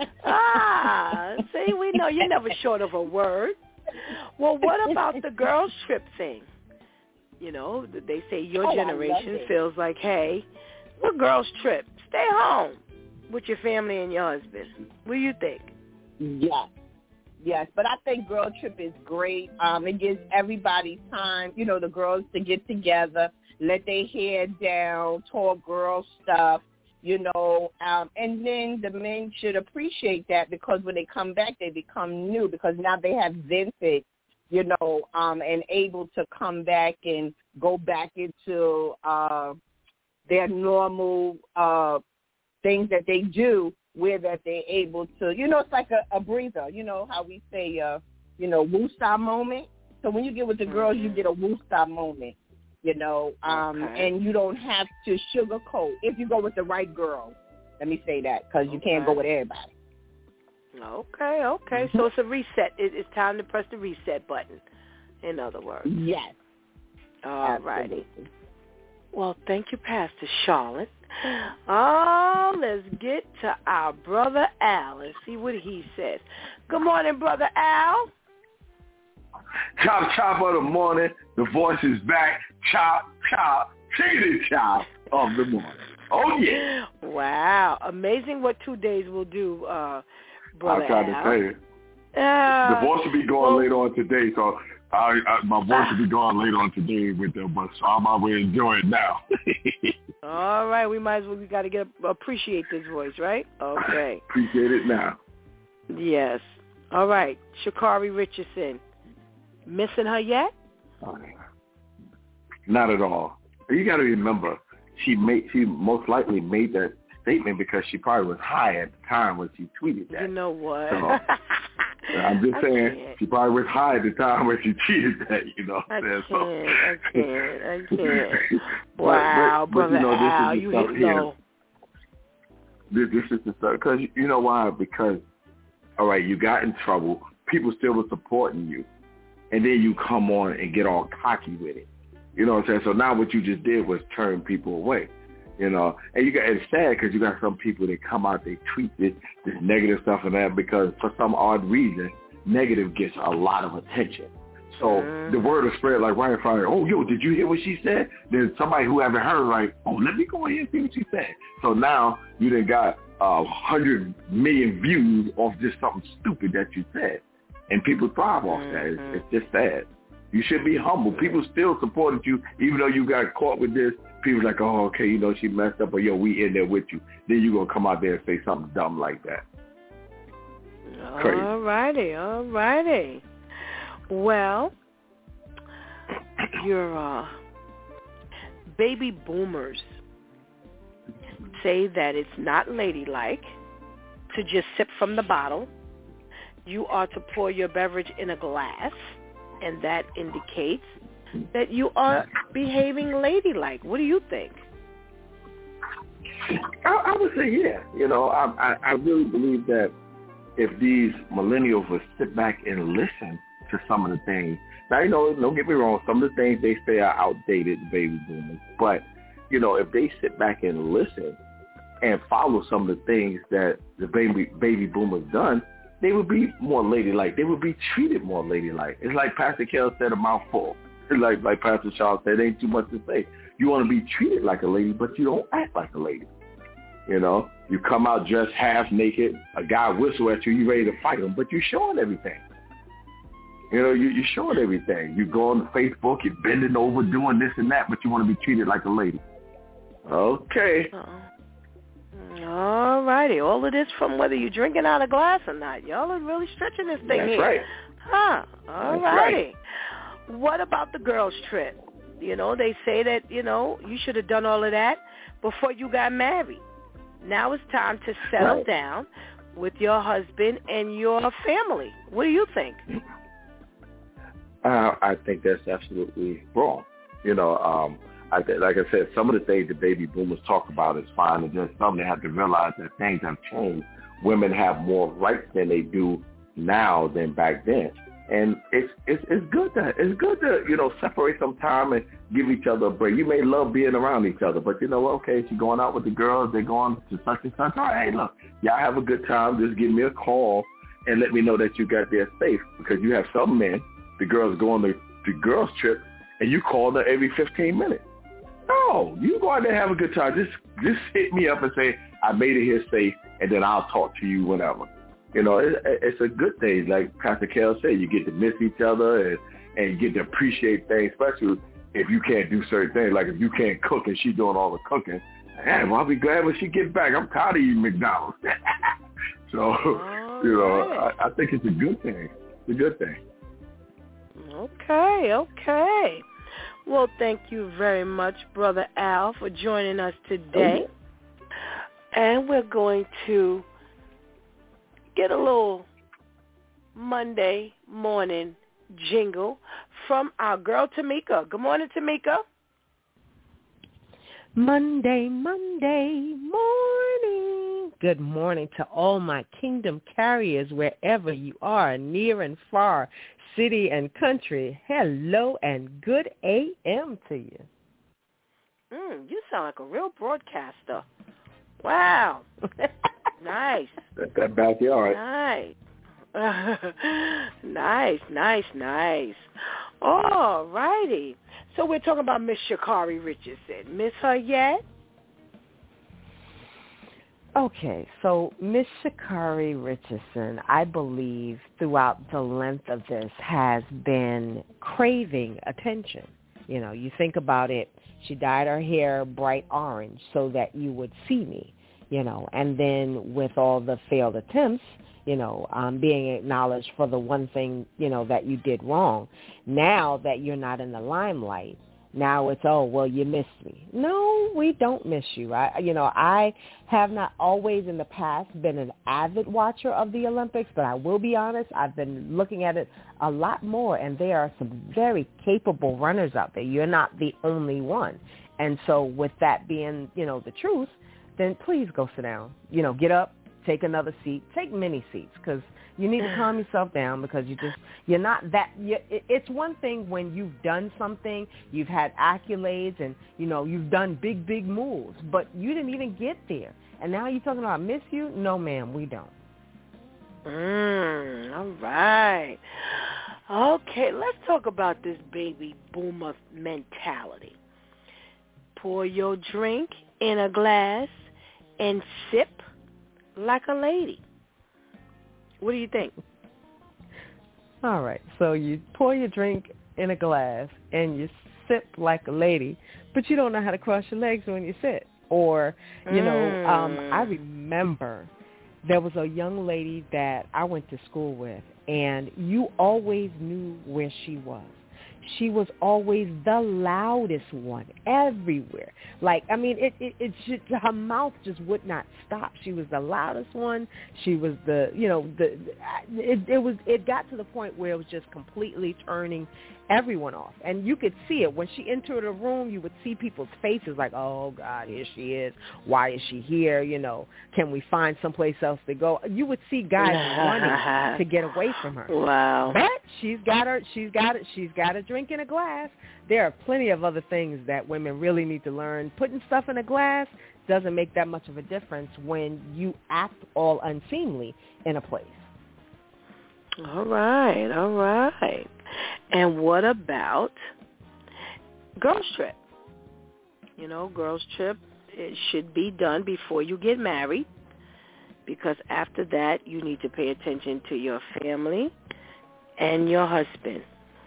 See, we know you're never short of a word. Well, what about the girls' trip thing? You know, they say your generation feels like, hey, what girls' trip? Stay home with your family and your husband. What do you think? Yes, but I think girl trip is great. It gives everybody time, you know, the girls to get together, let their hair down, talk girl stuff, you know, and then the men should appreciate that because when they come back, they become new because now they have vintage, you know, and able to come back and go back into their normal things that they do where that they're able to, you know, it's like a breather. You know how we say, you know, woo-style moment. So when you get with the girls, you get a woo-style moment, you know, and you don't have to sugarcoat if you go with the right girl. Let me say that because you can't go with everybody. Okay. So it's a reset. It's time to press the reset button, in other words. Yes. All righty. Well, thank you, Pastor Charlotte. Oh, let's get to our brother Al and see what he says. Good morning, brother Al. Chop of the morning. The voice is back. Chop, chickadee chop of the morning. Oh, yeah. Wow. Amazing what 2 days will do, brother Al. I tried to tell you. The voice will be going later on today, so my voice will be going later on today with them, but so I'm out here enjoying it now. All right, we got to appreciate this voice, right? Okay. Appreciate it now. Yes. All right, Sha'Carri Richardson. Missing her yet? Not at all. You got to remember, she most likely made that statement because she probably was high at the time when she tweeted that. You know what? So, I'm just saying, she probably was high at the time when she tweeted that, you know. I can't. Wow, but brother Al, you hit low. This is the stuff, because you know why? Because, all right, you got in trouble. People still were supporting you. And then you come on and get all cocky with it. You know what I'm saying? So now what you just did was turn people away. You know, and it's sad because you got some people that come out, they tweet this negative stuff and that because for some odd reason, negative gets a lot of attention. So the word will spread like wildfire. Oh, yo, did you hear what she said? Then somebody who haven't heard, like, oh, let me go ahead and see what she said. So now you done got 100 million views off just something stupid that you said. And people thrive off that. It's just sad. You should be humble. People still supported you, even though you got caught with this. People like, oh, okay, you know, she messed up, or yo, we in there with you. Then you going to come out there and say something dumb like that. Crazy. All righty. Well, your baby boomers say that it's not ladylike to just sip from the bottle. You are to pour your beverage in a glass, and that indicates that you are behaving ladylike. What do you think? I would say, yeah. You know, I really believe that if these millennials would sit back and listen to some of the things. Now, you know, don't get me wrong, some of the things they say are outdated, baby boomers. But, you know, if they sit back and listen and follow some of the things that the baby boomers done, they would be more ladylike. They would be treated more ladylike. It's like Pastor Kell said, a mouthful. Like Pastor Charles said, ain't too much to say. You want to be treated like a lady, but you don't act like a lady. You know, you come out dressed half naked, a guy whistle at you, you ready to fight him, but you're showing everything. You know, you're showing everything. You go on Facebook, you're bending over, doing this and that, but you want to be treated like a lady. Okay. All righty. All of this from whether you're drinking out of glass or not. Y'all are really stretching this thing here. That's right. Huh. All righty. Right. What about the girls' trip? You know, they say that, you know, you should have done all of that before you got married. Now it's time to settle down with your husband and your family. What do you think? I think that's absolutely wrong. You know, like I said, some of the things the baby boomers talk about is fine, and just some they have to realize that things have changed. Women have more rights than they do now than back then. And it's good to separate some time and give each other a break. You may love being around each other, but you know what? Okay, she's going out with the girls. They're going to such and such. All right, hey, look, y'all have a good time. Just give me a call and let me know that you got there safe, because you have some men, the girls go on the girls trip, and you call them every 15 minutes. No, you go out there and have a good time. Just hit me up and say, I made it here safe, and then I'll talk to you whenever. You know, it's a good thing. Like Pastor Kel said, you get to miss each other and you get to appreciate things, especially if you can't do certain things. Like if you can't cook and she's doing all the cooking, man, I'll be glad when she gets back. I'm tired of eating McDonald's. So, I think it's a good thing. It's a good thing. Okay. Well, thank you very much, Brother Al, for joining us today. And we're going to get a little Monday morning jingle from our girl Tamika. Good morning, Tamika. Monday morning. Good morning to all my kingdom carriers wherever you are, near and far, city and country. Hello and good AM to you. You sound like a real broadcaster. Wow. Nice. That backyard. Nice. Nice. All righty. So we're talking about Miss Sha'Carri Richardson. Miss her yet? Okay, so Miss Sha'Carri Richardson, I believe, throughout the length of this, has been craving attention. You know, you think about it, she dyed her hair bright orange so that you would see me, you know, and then with all the failed attempts, you know, being acknowledged for the one thing, you know, that you did wrong. Now that you're not in the limelight, now it's, oh, well, you missed me. No, we don't miss you. I have not always in the past been an avid watcher of the Olympics, but I will be honest, I've been looking at it a lot more, and there are some very capable runners out there. You're not the only one. And so with that being, you know, the truth, then please go sit down. You know, get up, take another seat, take many seats, because you need to calm yourself down, because you're not that. It's one thing when you've done something, you've had accolades, and you know you've done big moves, but you didn't even get there, and now you're talking about miss you? No, ma'am, we don't. All right. Okay, let's talk about this baby boomer mentality. Pour your drink in a glass and sip like a lady. What do you think? All right. So you pour your drink in a glass and you sip like a lady, but you don't know how to cross your legs when you sit. Or, you know, I remember there was a young lady that I went to school with, and you always knew where she was. She was always the loudest one everywhere. Like, I mean, it just, her mouth just would not stop. She was the loudest one. She was it got to the point where it was just completely turning everyone off. And you could see it. When she entered a room, you would see people's faces like, oh, God, here she is. Why is she here? You know, can we find someplace else to go? You would see guys running to get away from her. Wow. But she's got a drink in a glass. There are plenty of other things that women really need to learn. Putting stuff in a glass doesn't make that much of a difference when you act all unseemly in a place. All right. And what about girls trip? You know, girls trip, it should be done before you get married, because after that you need to pay attention to your family and your husband.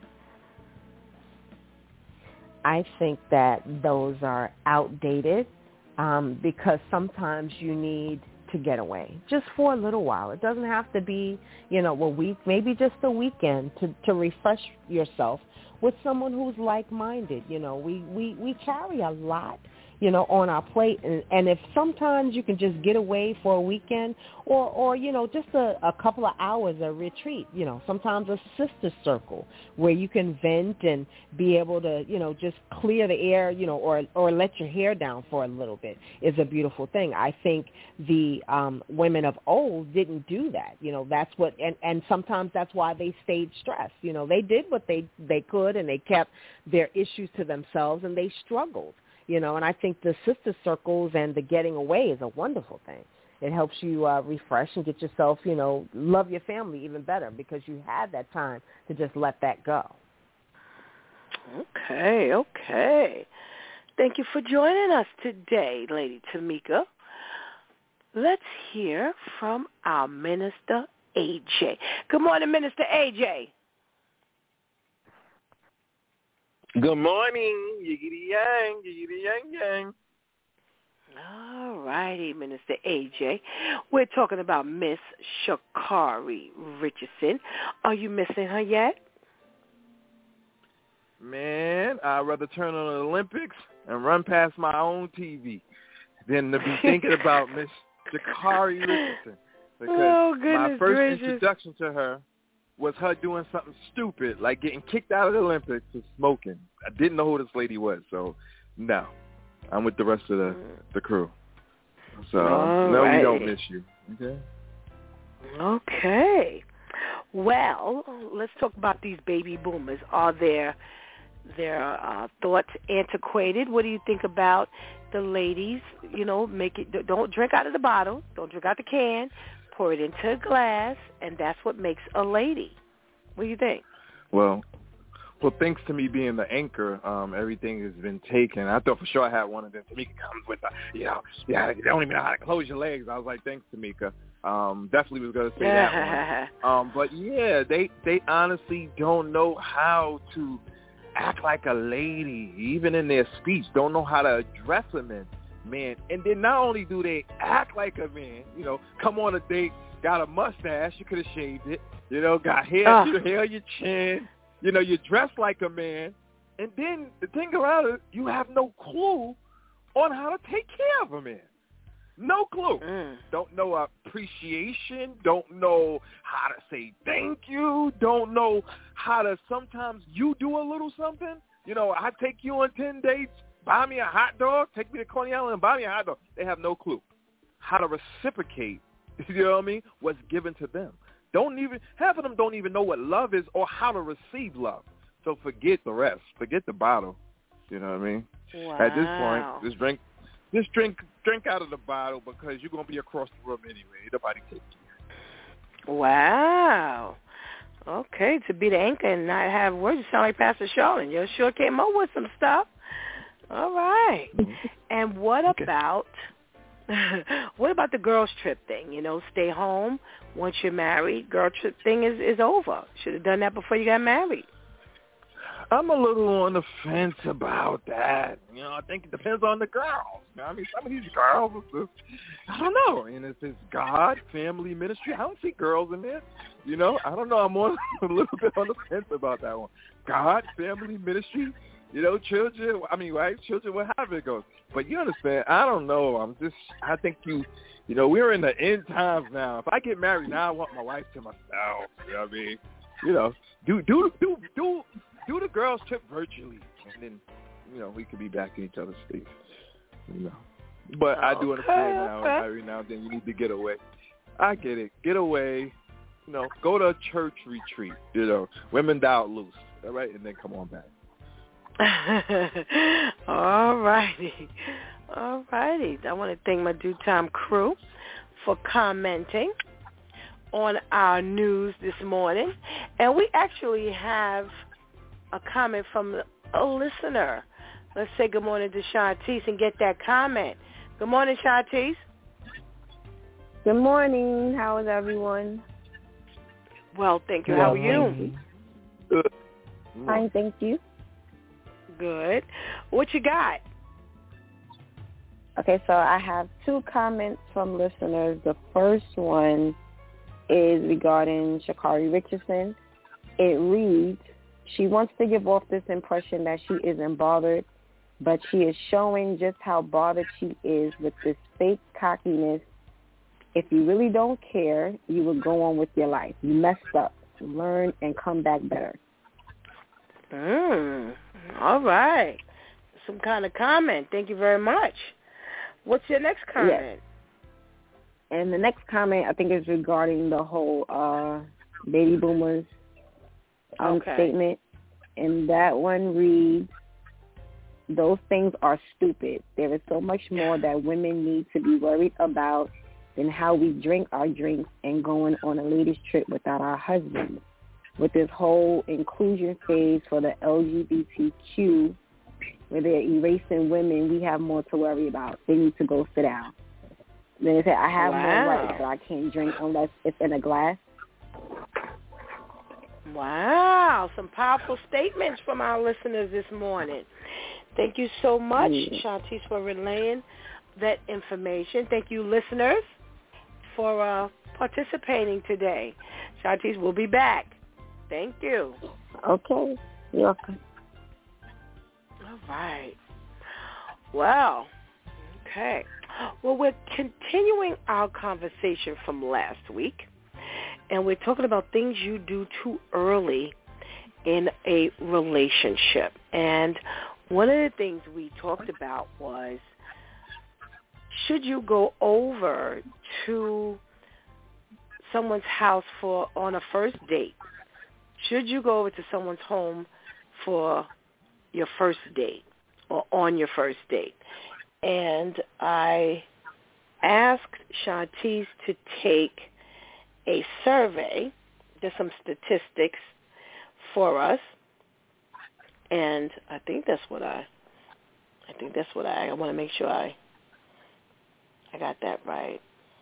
I think that those are outdated because sometimes you need to get away just for a little while. It doesn't have to be, you know, a week, maybe just a weekend to refresh yourself with someone who's like-minded. You know, we carry a lot, on our plate. And if sometimes you can just get away for a weekend or just a couple of hours, a retreat, sometimes a sister circle where you can vent and be able to, just clear the air, or let your hair down for a little bit is a beautiful thing. I think the women of old didn't do that. That's what, and sometimes that's why they stayed stressed. They did what they could, and they kept their issues to themselves, and they struggled. And I think the sister circles and the getting away is a wonderful thing. It helps you refresh and get yourself, love your family even better because you had that time to just let that go. Okay. Thank you for joining us today, Lady Tamika. Let's hear from our Minister AJ. Good morning, Minister AJ. Good morning, yiggity yang, yiggity yang yang. All righty, Minister AJ. We're talking about Miss Sha'Carri Richardson. Are you missing her yet? Man, I'd rather turn on the Olympics and run past my own TV than to be thinking about Miss Sha'Carri Richardson. Because my first introduction to her was her doing something stupid, like getting kicked out of the Olympics for smoking. I didn't know who this lady was, so no. I'm with the rest of the crew. So, we don't miss you. Okay. Well, let's talk about these baby boomers. Are their thoughts antiquated? What do you think about the ladies? Don't drink out of the bottle. Don't drink out the can. Pour it into a glass, and that's what makes a lady. What do you think? Well, thanks to me being the anchor, everything has been taken. I thought for sure I had one of them. Tamika comes with you don't even know how to close your legs. I was like, thanks, Tamika. Definitely was going to say that one. But, yeah, they honestly don't know how to act like a lady, even in their speech, don't know how to address a man. And then not only do they act like a man, come on a date, got a mustache, you could have shaved it, got hair on your chin, you dress like a man. And then the thing around it, you have no clue on how to take care of a man. No clue. Don't know appreciation, don't know how to say thank you, don't know how to sometimes you do a little something. I take you on 10 dates, buy me a hot dog, take me to Coney Island and buy me a hot dog. They have no clue how to reciprocate, what's given to them. Half of them don't even know what love is or how to receive love. So forget the rest. Forget the bottle. You know what I mean? Wow. At this point, just drink out of the bottle because you're going to be across the room anyway. Nobody takes you. Wow. Okay, to be the anchor and not have words, you sound like Pastor Charlene. You sure came up with some stuff. All right. And what about the girls trip thing? Stay home once you're married. Girl trip thing is over. Should have done that before you got married. I'm a little on the fence about that. I think it depends on the girls. I mean, some of these girls, I don't know. And if it's God, family, ministry, I don't see girls in there. I don't know. I'm on a little bit on the fence about that one. God, family, ministry, children, wife, children, however it goes. But you understand, I don't know. I think we're in the end times now. If I get married now, I want my wife to myself. You know what I mean? Do the girls trip virtually, and then, we could be back in each other's space. But I do understand now, every now and then you need to get away. I get it. Get away. Go to a church retreat. Women dial loose. All right, and then come on back. All righty. I want to thank my Due Time crew for commenting on our news this morning. And we actually have a comment from a listener. Let's say good morning to Shantice and get that comment. Good morning, Shantice. Good morning. How is everyone? Well, thank you. How are you? Good. Fine, thank you. Good. What you got? Okay, so I have two comments from listeners. The first one is regarding Sha'Carri Richardson. It reads, she wants to give off this impression that she isn't bothered but she is showing just how bothered she is with this fake cockiness. If you really don't care, you would go on with your life. You messed up. Learn and come back better. All right. Some kind of comment. Thank you very much. What's your next comment? Yes. And the next comment, I think, is regarding the whole baby boomers statement. And that one reads, those things are stupid. There is so much more that women need to be worried about than how we drink our drinks and going on a ladies' trip without our husbands. With this whole inclusion phase for the LGBTQ, where they're erasing women, we have more to worry about. They need to go sit down. Then they say, I have more rights, so I can't drink unless it's in a glass. Wow, some powerful statements from our listeners this morning. Thank you so much, Shantice, for relaying that information. Thank you, listeners, for participating today. Shantice, we'll be back. Thank you. Okay. You're welcome. All right. Well, okay. Well, we're continuing our conversation from last week, and we're talking about things you do too early in a relationship. And one of the things we talked about was, should you go over to someone's house on a first date? Should you go over to someone's home for your first date or on your first date? And I asked Shantice to take a survey, just some statistics for us. And I think that's what I want to make sure I got that right.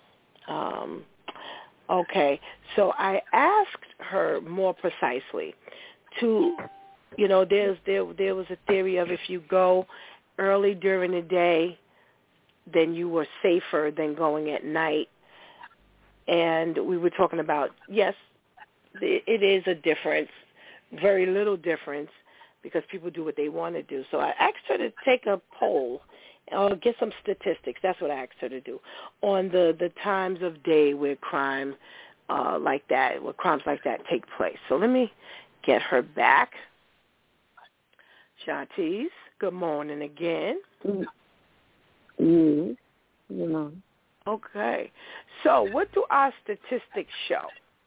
Okay, so I asked her more precisely to, there was a theory of if you go early during the day, then you were safer than going at night. And we were talking about, yes, it is a difference, very little difference, because people do what they want to do. So I asked her to take a poll or get some statistics. That's what I asked her to do on the times of day where crimes like that take place. So let me get her back. Shantice, good morning again. Yes, you know. Okay. So what do our statistics show?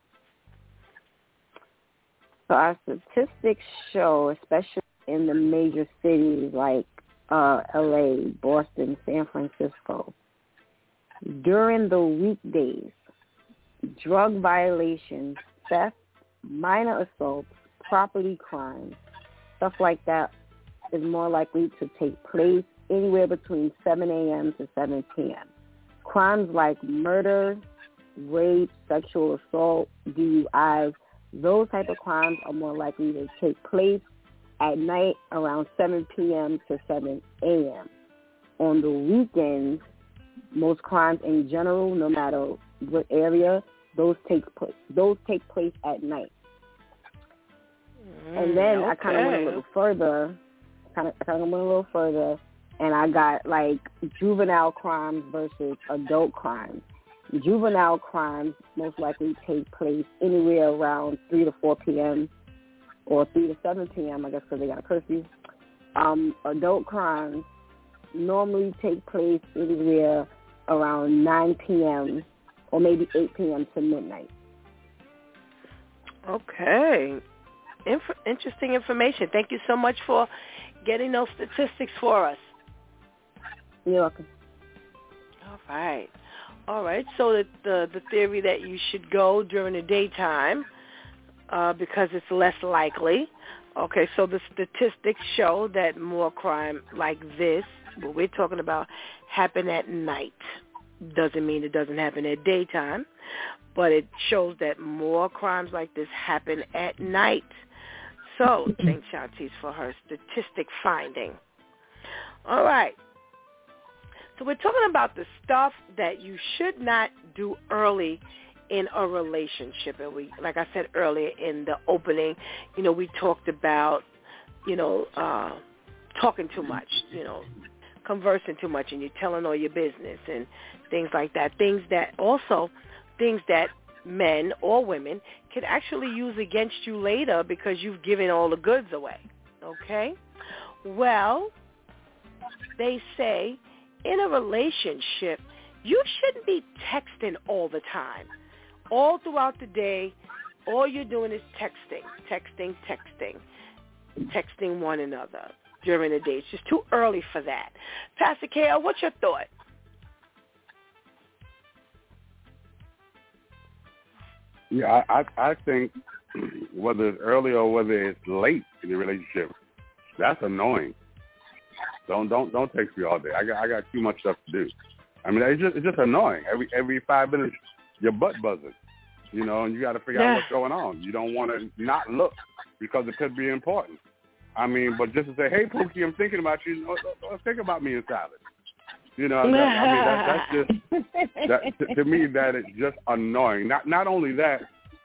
So our statistics show, especially in the major cities like L.A., Boston, San Francisco, during the weekdays, drug violations, theft, minor assaults, property crimes, stuff like that is more likely to take place anywhere between 7 a.m. to 7 p.m. Crimes like murder, rape, sexual assault, DUIs, those type of crimes are more likely to take place at night around 7 p.m. to 7 a.m. On the weekends, most crimes in general, no matter what area, those take place at night. And then I kind of went a little further, and I got like juvenile crimes versus adult crimes. Juvenile crimes most likely take place anywhere around 3 to 4 p.m. or 3 to 7 p.m., I guess, because they got a curfew. Adult crimes normally take place anywhere around 9 p.m. or maybe 8 p.m. to midnight. Okay. Interesting information. Thank you so much for getting those statistics for us. You're welcome. All right. So the theory that you should go during the daytime because it's less likely. Okay, so the statistics show that more crime like this, what we're talking about, happen at night. Doesn't mean it doesn't happen at daytime, but it shows that more crimes like this happen at night. So thanks, Shantice, for her statistic finding. All right. So we're talking about the stuff that you should not do early in a relationship. And we, like I said earlier in the opening, we talked about, talking too much, conversing too much, and you're telling all your business and things like that. Things that men or women can actually use against you later because you've given all the goods away. Okay? Well, they say in a relationship, you shouldn't be texting all the time. All throughout the day, all you're doing is texting one another during the day. It's just too early for that. Pastor K.L., what's your thought? Yeah, I think whether it's early or whether it's late in the relationship, that's annoying. Don't text me all day. I got too much stuff to do. I mean, it's just annoying. Every 5 minutes, your butt buzzing, and you got to figure out what's going on. You don't want to not look because it could be important. I mean, but just to say, hey, Pookie, I'm thinking about you. Think about me in silence. That's just to me that is just annoying. Not only that,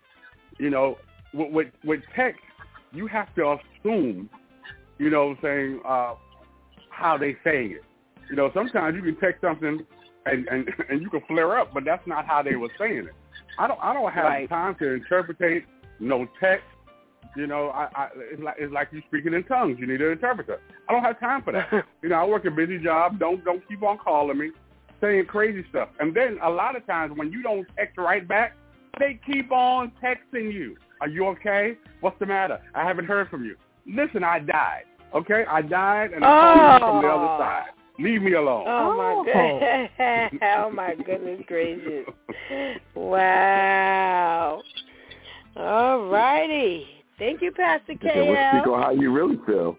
with text, you have to assume, saying how they saying it. Sometimes you can text something and you can flare up, but that's not how they were saying it. I don't have time to interpretate no text. It's like you speaking in tongues. You need an interpreter. I don't have time for that. I work a busy job. Don't keep on calling me, saying crazy stuff. And then a lot of times when you don't text right back, they keep on texting you. Are you okay? What's the matter? I haven't heard from you. Listen, I died. Okay, I died, and I'm calling you from the other side. Leave me alone. Oh my goodness! Oh my goodness gracious! Wow. All righty. Thank you, Pastor K.L. We'll speak on how you really feel.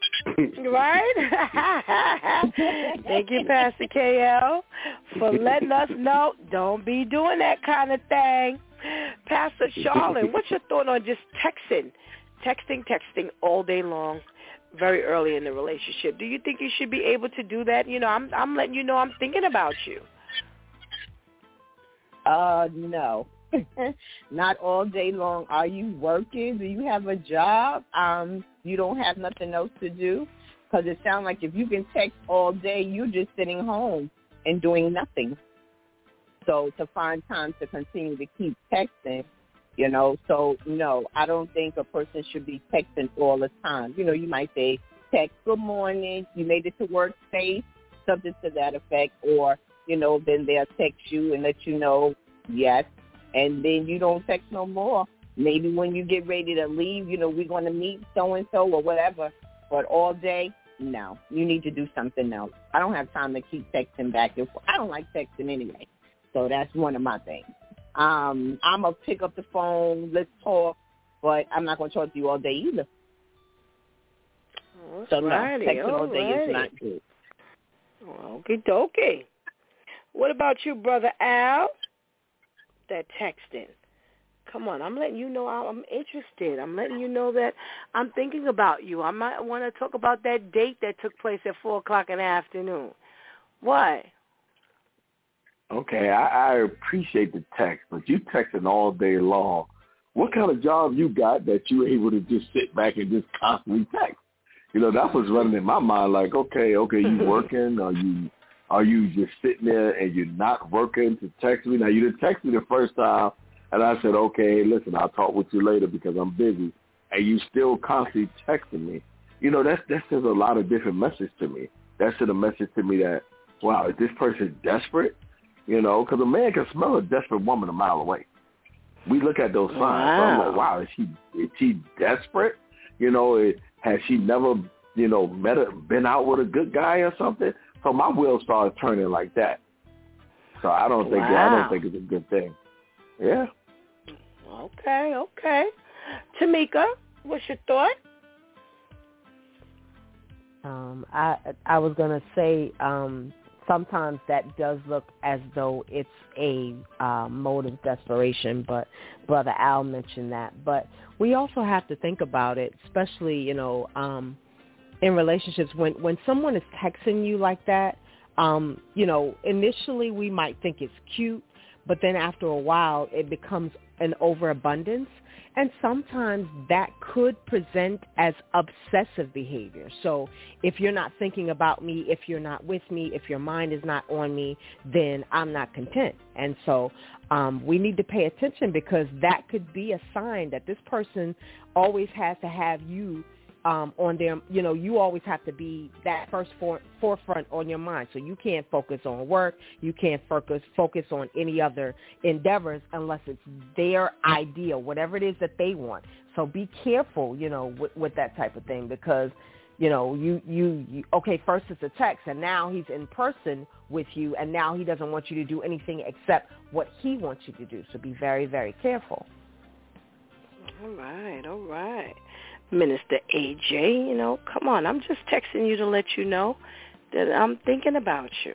Right? Thank you, Pastor K.L., for letting us know don't be doing that kind of thing. Pastor Charlotte, what's your thought on just texting all day long, very early in the relationship? Do you think you should be able to do that? I'm letting you know I'm thinking about you. No. Not all day long. Are you working? Do you have a job? You don't have nothing else to do? Because it sounds like if you can text all day, you're just sitting home and doing nothing. So to find time to continue to keep texting, so no, I don't think a person should be texting all the time. You might say, text, good morning, you made it to work safe, something to that effect, or, then they'll text you and let you know, yes, and then you don't text no more. Maybe when you get ready to leave, we're going to meet so-and-so or whatever, but all day, no, you need to do something else. I don't have time to keep texting back and forth. I don't like texting anyway, so that's one of my things. I'm going to pick up the phone, let's talk, but I'm not going to talk to you all day either. So no, texting all day is not good. Okie dokie. What about you, Brother Al? That texting. Come on, I'm letting you know I'm interested. I'm letting you know that I'm thinking about you. I might want to talk about that date that took place at 4 o'clock in the afternoon. What? Okay, I appreciate the text, but you texting all day long. What kind of job you got that you're able to just sit back and just constantly text? That was running in my mind like, okay, you working? Are you just sitting there and you're not working to text me? Now, you didn't text me the first time, and I said, okay, listen, I'll talk with you later because I'm busy, and you still constantly texting me. That says a lot of different message to me. That sent a message to me that, wow, is this person desperate? Because a man can smell a desperate woman a mile away. We look at those signs. Wow. So I'm like, wow, is she desperate? Has she never, been out with a good guy or something? So my wheels started turning like that. So I don't think it's a good thing. Yeah. Okay. Tamika, what's your thought? I was going to say sometimes that does look as though it's a mode of desperation, but Brother Al mentioned that. But we also have to think about it, especially, in relationships when someone is texting you like that, initially we might think it's cute, but then after a while it becomes an overabundance. And sometimes that could present as obsessive behavior. So if you're not thinking about me, if you're not with me, if your mind is not on me, then I'm not content. And so we need to pay attention, because that could be a sign that this person always has to have you on their, you always have to be that first forefront on your mind. So you can't focus on work. You can't focus on any other endeavors unless it's their ideal, whatever it is that they want. So be careful, with that type of thing, because, you okay, first it's a text, and now he's in person with you, and now he doesn't want you to do anything except what he wants you to do. So be very, very careful. All right. Minister AJ, come on. I'm just texting you to let you know that I'm thinking about you.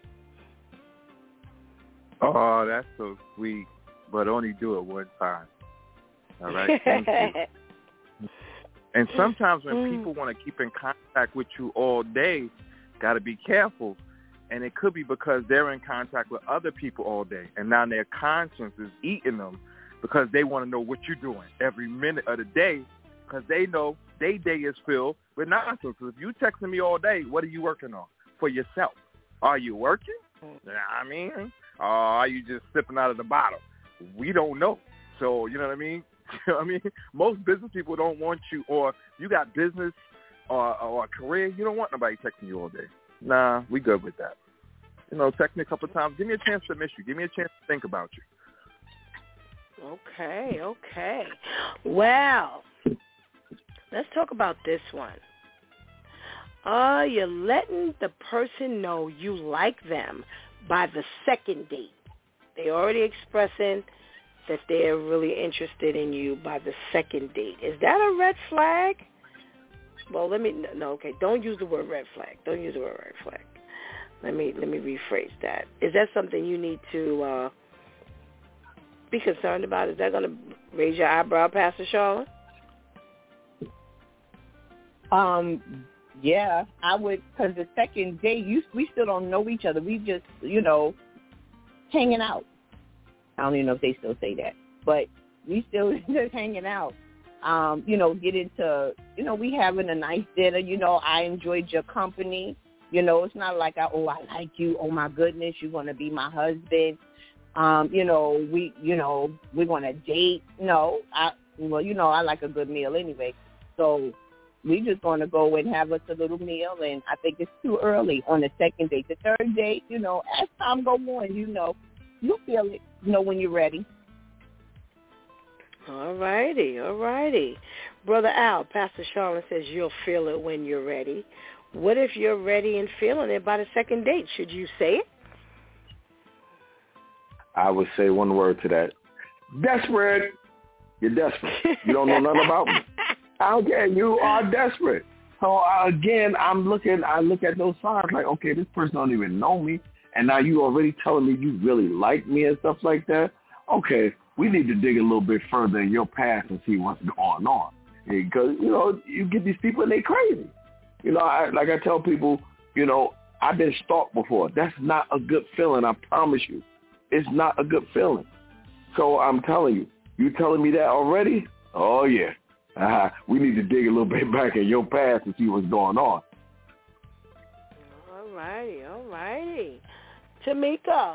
Oh, that's so sweet, but only do it one time. All right? Thank you. And sometimes when people want to keep in contact with you all day, got to be careful. And it could be because they're in contact with other people all day, and now their conscience is eating them because they want to know what you're doing every minute of the day, because they know their day is filled with nonsense. So if you texting me all day, what are you working on for yourself? Are you working? I mean, are you just sipping out of the bottle? We don't know. So, you know what I mean? Most business people don't want you, or you got business or a career, you don't want nobody texting you all day. Nah, we good with that. Text me a couple of times. Give me a chance to miss you. Give me a chance to think about you. Okay. Well, let's talk about this one. Are you letting the person know you like them by the second date? They already expressing that they're really interested in you by the second date. Is that a red flag? Well, don't use the word red flag. Don't use the word red flag. Let me rephrase that. Is that something you need to be concerned about? Is that going to raise your eyebrow, Pastor Charlotte? Yeah, I would, because the second date, we still don't know each other. We just, hanging out. I don't even know if they still say that, but we still just hanging out. Get into, we having a nice dinner. I enjoyed your company. It's not like I like you. Oh my goodness, you're going to be my husband. We're going to date. No, I like a good meal anyway. So we just going to go and have us a little meal, and I think it's too early on the second date. The third date, as time go on, you'll feel it, when you're ready. All righty. Brother Al, Pastor Charlotte says you'll feel it when you're ready. What if you're ready and feeling it by the second date? Should you say it? I would say one word to that. Desperate. You're desperate. You don't know nothing about me. Okay, you are desperate. So again, I look at those signs like, okay, this person don't even know me, and now you already telling me you really like me and stuff like that. Okay, we need to dig a little bit further in your past and see what's going on. Because, you get these people and they crazy. Like I tell people, I've been stalked before. That's not a good feeling, I promise you. It's not a good feeling. So I'm telling you telling me that already? Oh, yeah. We need to dig a little bit back in your past to see what's going on. All righty. Tamika,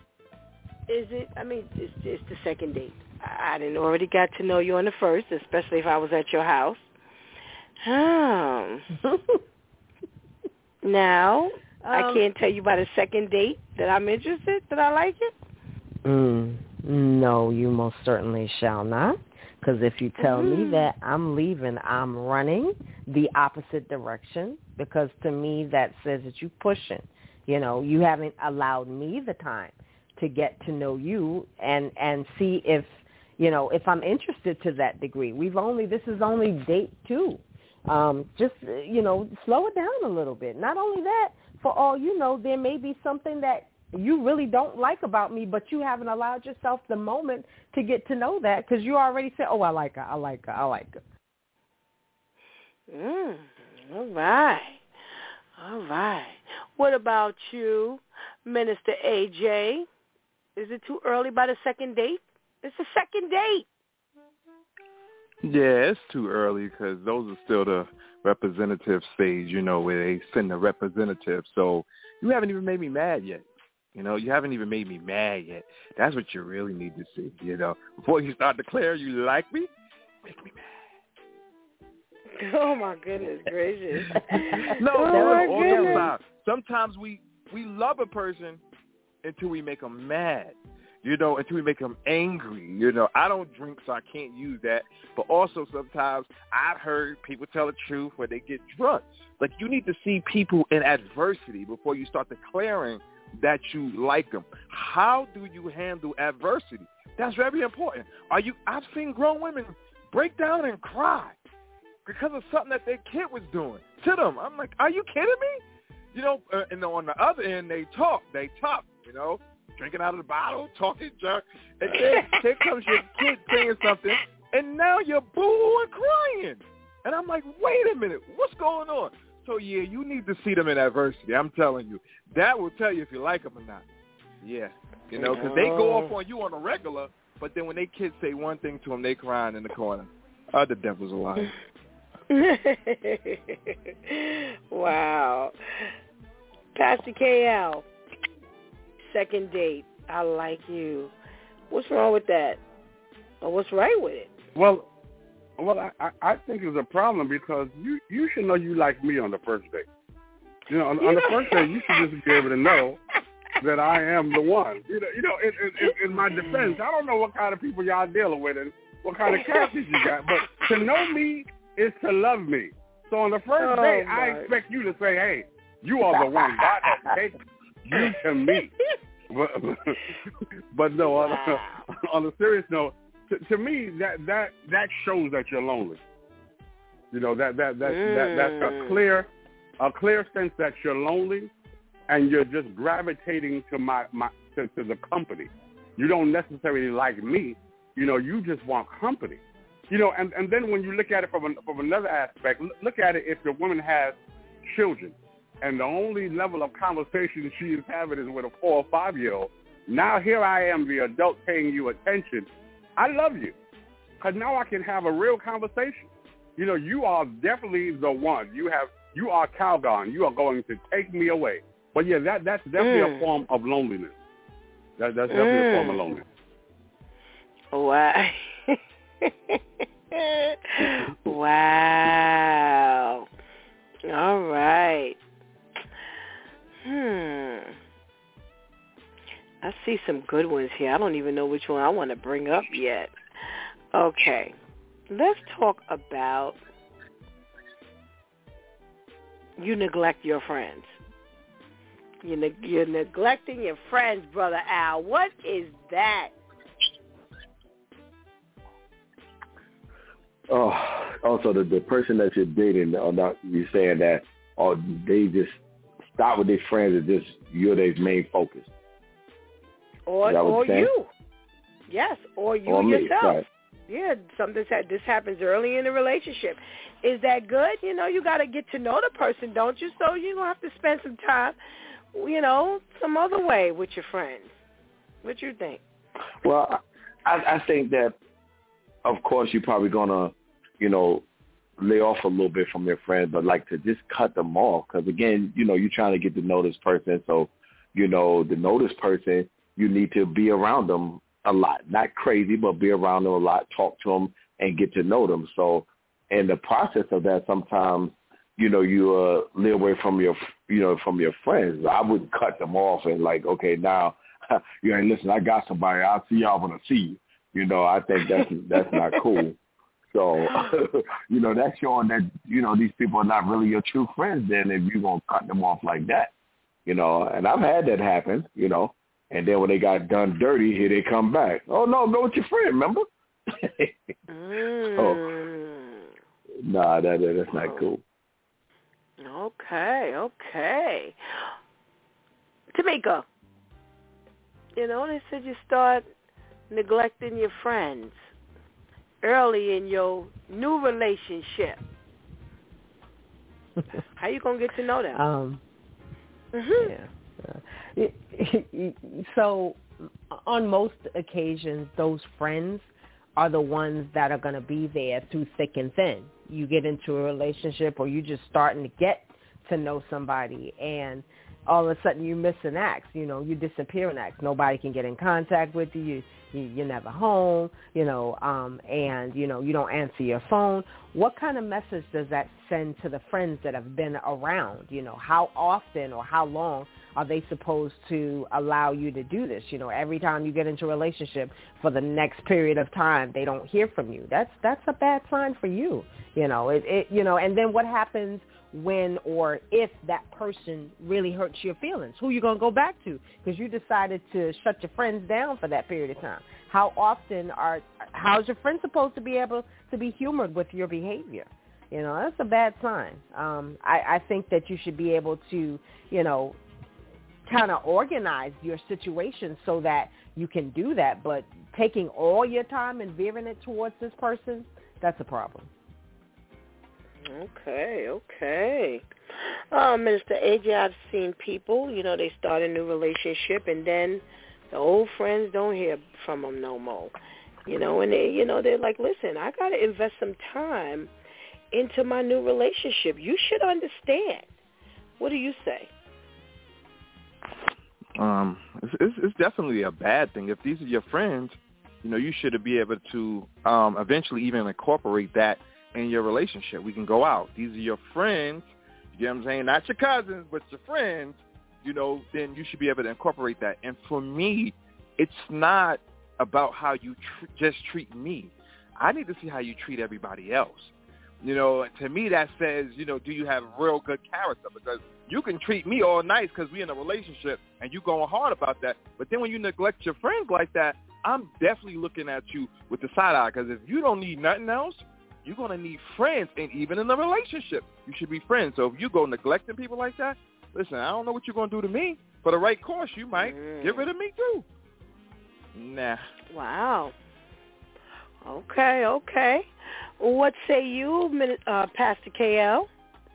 it's the second date. I didn't already got to know you on the first, especially if I was at your house. Now, I can't tell you by the second date that I'm interested, that I like it? No, you most certainly shall not. Because if you tell me that I'm leaving, I'm running the opposite direction, because to me that says that you're pushing. You haven't allowed me the time to get to know you and see if I'm interested to that degree. This is only date 2. Just, slow it down a little bit. Not only that, for all you know, there may be something that you really don't like about me, but you haven't allowed yourself the moment to get to know that, because you already said, I like her. All right. What about you, Minister AJ? Is it too early by the second date? It's the second date. Yeah, it's too early because those are still the representative stage, where they send the representative. So you haven't even made me mad yet. You haven't even made me mad yet. That's what you really need to see, Before you start declaring you like me, make me mad. Oh, my goodness gracious. No, sometimes we love a person until we make them mad, until we make them angry. I don't drink, so I can't use that. But also sometimes I've heard people tell the truth when they get drunk. Like, you need to see people in adversity before you start declaring that you like them. How do you handle adversity? That's very important. I've seen grown women break down and cry because of something that their kid was doing to them. I'm like, are you kidding me? And on the other end, they tough, drinking out of the bottle, talking junk. And then here comes your kid saying something, and now you're booing and crying. And I'm like, wait a minute, what's going on? So, yeah, you need to see them in adversity. I'm telling you. That will tell you if you like them or not. Yeah. Because they go off on you on a regular, but then when they kids say one thing to them, they crying in the corner. The devil's a liar. Wow. Pastor KL, second date, I like you. What's wrong with that? Or what's right with it? Well, I think it's a problem because you should know you like me on the first date. On the first date, you should just be able to know that I am the one. In my defense, I don't know what kind of people y'all dealing with and what kind of characters you got, but to know me is to love me. So on the first date, I expect you to say, hey, you are the one. God has taken you to me. But no, on a serious note, to me, that shows that you're lonely. That's a clear sense that you're lonely, and you're just gravitating to to the company. You don't necessarily like me. You just want company. And then when you look at it from another aspect, look at it if the woman has children, and the only level of conversation she is having is with a 4 or 5-year-old. Now here I am, the adult, paying you attention. I love you, because now I can have a real conversation. You are definitely the one. You are Calgon. You are going to take me away. But yeah, that's definitely a form of loneliness. That's definitely a form of loneliness. Wow. Wow. All right. I see some good ones here. I don't even know which one I want to bring up yet. Okay. Let's talk about you neglect your friends. You're neglecting your friends, Brother Al. What is that? Also, the person that you're dating, or not, you're saying that, or they just stop with their friends and just you're their main focus. Or you. Yes, or you or yourself. Me, right. Yeah, this happens early in the relationship. Is that good? You got to get to know the person, don't you? So you're going to have to spend some time, some other way with your friends. What you think? Well, I think that, of course, you're probably going to, lay off a little bit from your friends, but like to just cut them off. Because, again, you're trying to get to know this person. So, to know this person, you need to be around them a lot. Not crazy, but be around them a lot, talk to them, and get to know them. So in the process of that, sometimes, you live away from your friends. I would cut them off and like, okay, now, listen, I got somebody. I'll see y'all when I see you. I think that's not cool. So, that's showing that, these people are not really your true friends then if you're going to cut them off like that, and I've had that happen, and then when they got done dirty, here they come back. Oh, no, go with your friend, remember? So, nah, that's not cool. Okay. Tamika, they said you start neglecting your friends early in your new relationship. How you going to get to know them? Yeah. So on most occasions, those friends are the ones that are going to be there through thick and thin. You get into a relationship or you just starting to get to know somebody, and all of a sudden you miss an act, you disappear an act. Nobody can get in contact with you. You're never home, and, you don't answer your phone. What kind of message does that send to the friends that have been around? How often or how long are they supposed to allow you to do this? Every time you get into a relationship for the next period of time, they don't hear from you. That's a bad sign for you, and then what happens when or if that person really hurts your feelings? Who you going to go back to? Because you decided to shut your friends down for that period of time. How's your friend supposed to be able to be humored with your behavior? That's a bad sign. I think that you should be able to, kind of organize your situation so that you can do that. But taking all your time and veering it towards this person, that's a problem. Okay. Minister AJ, I've seen people, they start a new relationship and then the old friends don't hear from them no more. And they're like, listen, I got to invest some time into my new relationship. You should understand. What do you say? It's definitely a bad thing. If these are your friends, you should be able to eventually even incorporate that in your relationship. We can go out. These are your friends. You know what I'm saying? Not your cousins, but your friends. Then you should be able to incorporate that. And for me, it's not about how you just treat me. I need to see how you treat everybody else. To me that says, do you have real good character? Because you can treat me all nice because we're in a relationship and you going hard about that. But then when you neglect your friends like that, I'm definitely looking at you with the side eye. Because if you don't need nothing else, you're going to need friends. And even in a relationship, you should be friends. So if you go neglecting people like that, listen, I don't know what you're going to do to me. For the right course, you might get rid of me too. Nah. Wow. Okay. What say you, Pastor KL?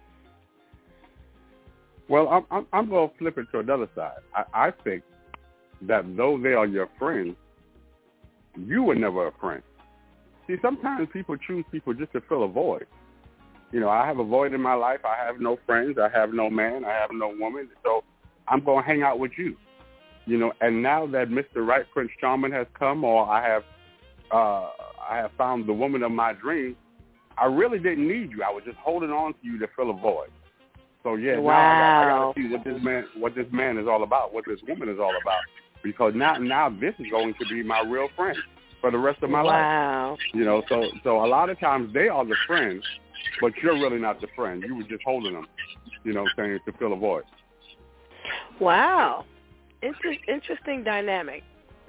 Well, I'm going to flip it to another side. I think that though they are your friends, you were never a friend. See, sometimes people choose people just to fill a void. I have a void in my life. I have no friends. I have no man. I have no woman. So I'm going to hang out with you. And now that Mr. Right Prince Charming has come, or I have found the woman of my dreams, I really didn't need you. I was just holding on to you to fill a void. So yeah, wow. Now I got to see what this man is all about, what this woman is all about, because now this is going to be my real friend for the rest of my life. So a lot of times they are the friends, but you're really not the friend. You were just holding them, saying to fill a void. Wow. Interesting dynamic.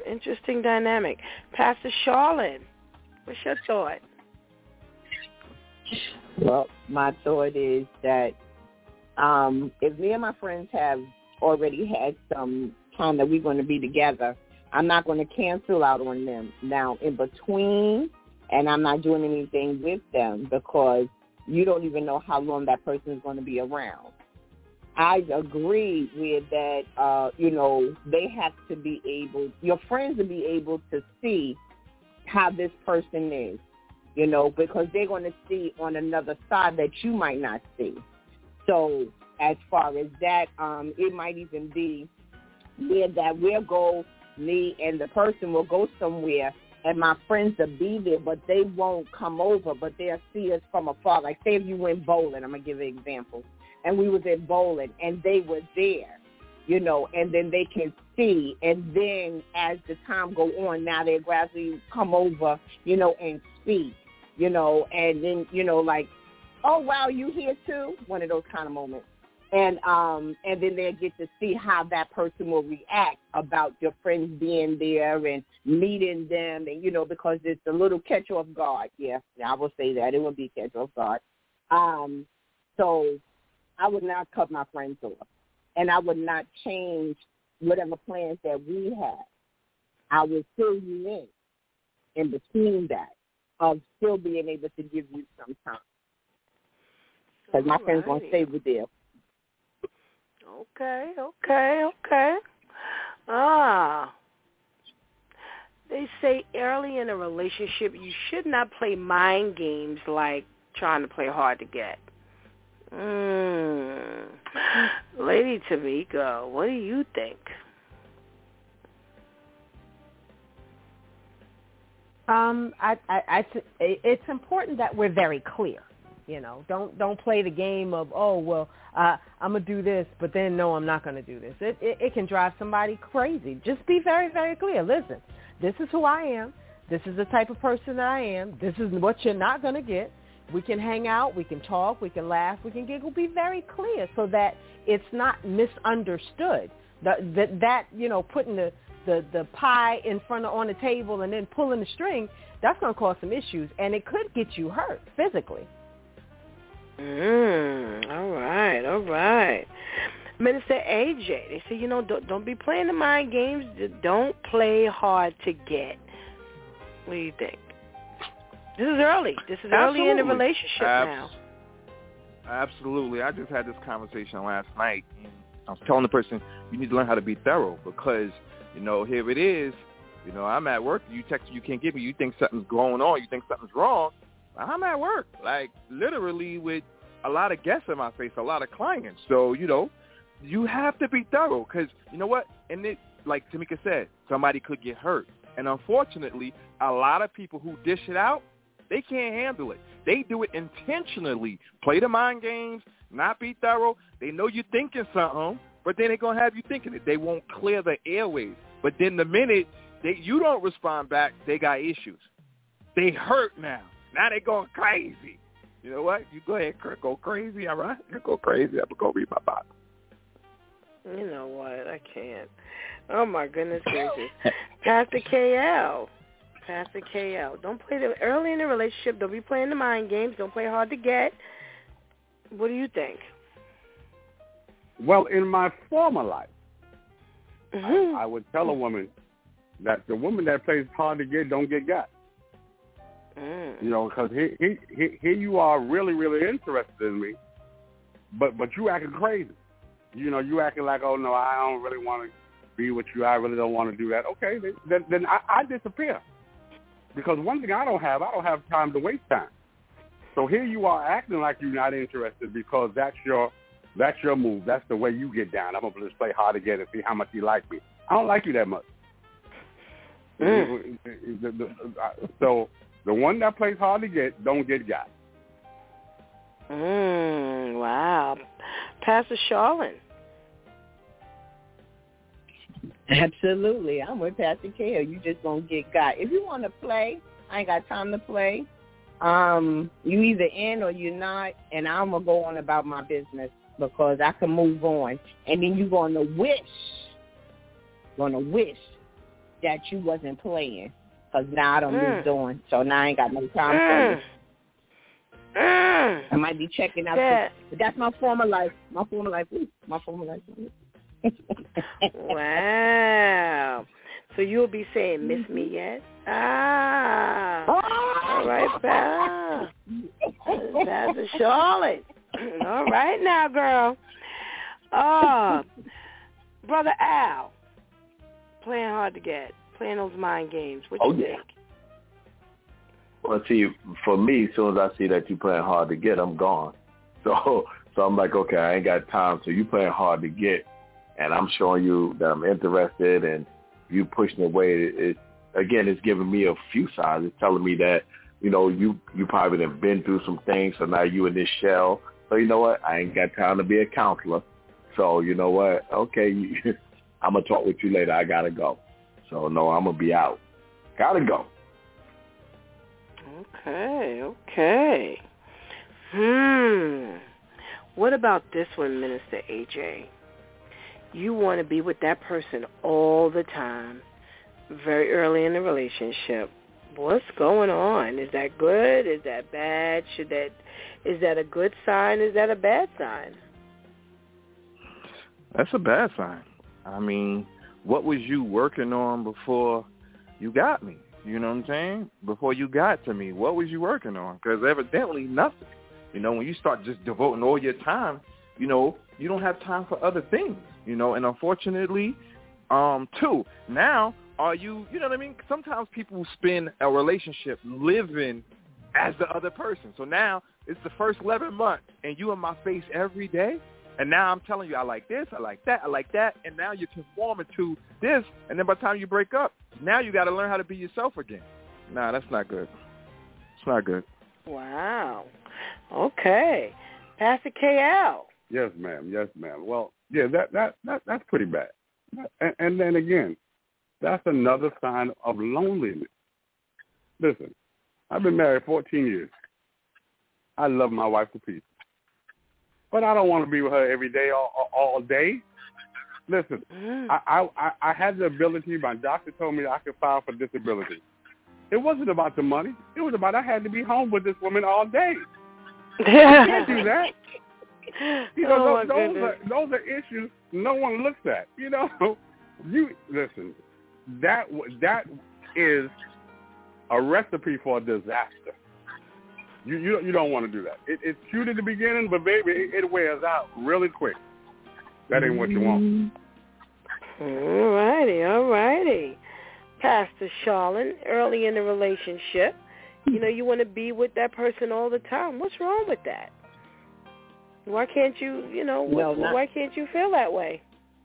Pastor Charlene, what's your thought? Well, my thought is that if me and my friends have already had some time that we're going to be together, I'm not going to cancel out on them now in between, and I'm not doing anything with them because you don't even know how long that person is going to be around. I agree with that, they have to be able, your friends to be able to see how this person is, because they're going to see on another side that you might not see. So as far as that, it might even be where that we'll go, me and the person will go somewhere and my friends will be there, but they won't come over, but they'll see us from afar. Like say if you went bowling, I'm going to give an example. And we was at bowling, and they were there, and then they can see. And then as the time go on, now they gradually come over, and speak, and then, like, oh, wow, you here too? One of those kind of moments. And then they'll get to see how that person will react about your friends being there and meeting them, and, because it's a little catch-off guard. Yeah, I will say that. It will be catch-off guard. So I would not cut my friends off, and I would not change whatever plans that we have. I would fill you in between that of still being able to give you some time. Because my friends won't stay with them. Okay. They say early in a relationship you should not play mind games like trying to play hard to get. Lady Tamika, what do you think? It's important that we're very clear. You know, don't play the game of, I'm gonna do this, but then no, I'm not gonna do this. It can drive somebody crazy. Just be very, very clear. Listen, this is who I am. This is the type of person that I am. This is what you're not gonna get. We can hang out, we can talk, we can laugh, we can giggle. Be very clear so that it's not misunderstood. That you know, putting the pie in front on the table and then pulling the string, that's going to cause some issues, and it could get you hurt physically. All right. Minister AJ, they say, you know, don't be playing the mind games. Don't play hard to get. What do you think? This is early. Early in the relationship now. Absolutely. I just had this conversation last night, and I was telling the person, you need to learn how to be thorough because, you know, here it is. You know, I'm at work. You text, you can't get me. You think something's going on. You think something's wrong. I'm at work, like literally with a lot of guests in my face, a lot of clients. So, you know, you have to be thorough because, you know what? And it, like Tamika said, somebody could get hurt. And unfortunately, a lot of people who dish it out, they can't handle it. They do it intentionally. Play the mind games, not be thorough. They know you're thinking something, but then they're going to have you thinking it. They won't clear the airways. But then the minute you don't respond back, they got issues. They hurt now. Now they're going crazy. You know what? You go ahead, go crazy, all right? You go crazy. I'm going to go read my Bible. You know what? I can't. Oh, my goodness gracious. Pastor KL. Don't play early in the relationship. Don't be playing the mind games. Don't play hard to get. What do you think? Well, in my former life, I would tell a woman that the woman that plays hard to get don't get got. You know, because here you are really, really interested in me, but you acting crazy. You know, you acting like, oh, no, I don't really want to be with you. I really don't want to do that. Okay, then I disappear. Because one thing I don't have time to waste time. So here you are acting like you're not interested because that's your move. That's the way you get down. I'm going to just play hard to get and see how much you like me. I don't like you that much. So the one that plays hard to get don't get got. Wow. Pastor Charlene. Absolutely. I'm with Pastor Kale. You just going to get got. If you want to play, I ain't got time to play. You either in or you're not, and I'm going to go on about my business because I can move on. And then you're going to wish that you wasn't playing because now I done moved on. So now I ain't got no time for you. I might be checking out. But that's my former life. Wow. So you'll be saying, miss me yet? All right, pal. Pastor Charlotte. All right now, girl. Brother Al, playing hard to get, playing those mind games. What you think? Well, see, for me, as soon as I see that you playing hard to get, I'm gone. So I'm like, okay, I ain't got time. So you playing hard to get, and I'm showing you that I'm interested, and you pushing away. It's giving me a few signs. It's telling me that, you know, you probably have been through some things, so now you in this shell. So you know what? I ain't got time to be a counselor. So you know what? Okay, I'm going to talk with you later. I got to go. So, no, I'm going to be out. Got to go. Okay. What about this one, Minister AJ? You want to be with that person all the time, very early in the relationship. What's going on? Is that good? Is that bad? Is that a good sign? Is that a bad sign? That's a bad sign. I mean, what was you working on before you got me? You know what I'm saying? Before you got to me, what was you working on? Because evidently nothing. You know, when you start just devoting all your time, you know, you don't have time for other things, you know. And unfortunately, too, now Are you know what I mean? Sometimes people spend a relationship living as the other person. So now it's the first 11 months, and you in my face every day, and now I'm telling you I like this, I like that, I like that, and now you're conforming to this, and then by the time you break up, now you got to learn how to be yourself again. Nah, that's not good. It's not good. Wow. Okay. Pastor KL. Yes, ma'am. Yes, ma'am. Well, yeah, that's pretty bad. And then again, that's another sign of loneliness. Listen, I've been married 14 years. I love my wife to pieces. But I don't want to be with her every day, all day. Listen, I had the ability. My doctor told me I could file for disability. It wasn't about the money. It was about I had to be home with this woman all day. You can't do that. You know, those are issues no one looks at. You know, listen. That is a recipe for a disaster. You don't want to do that. It's cute at the beginning, but baby, it wears out really quick. That ain't what you want. All righty. Pastor Charlene, early in the relationship, you want to be with that person all the time. What's wrong with that? Why can't you, why can't you feel that way?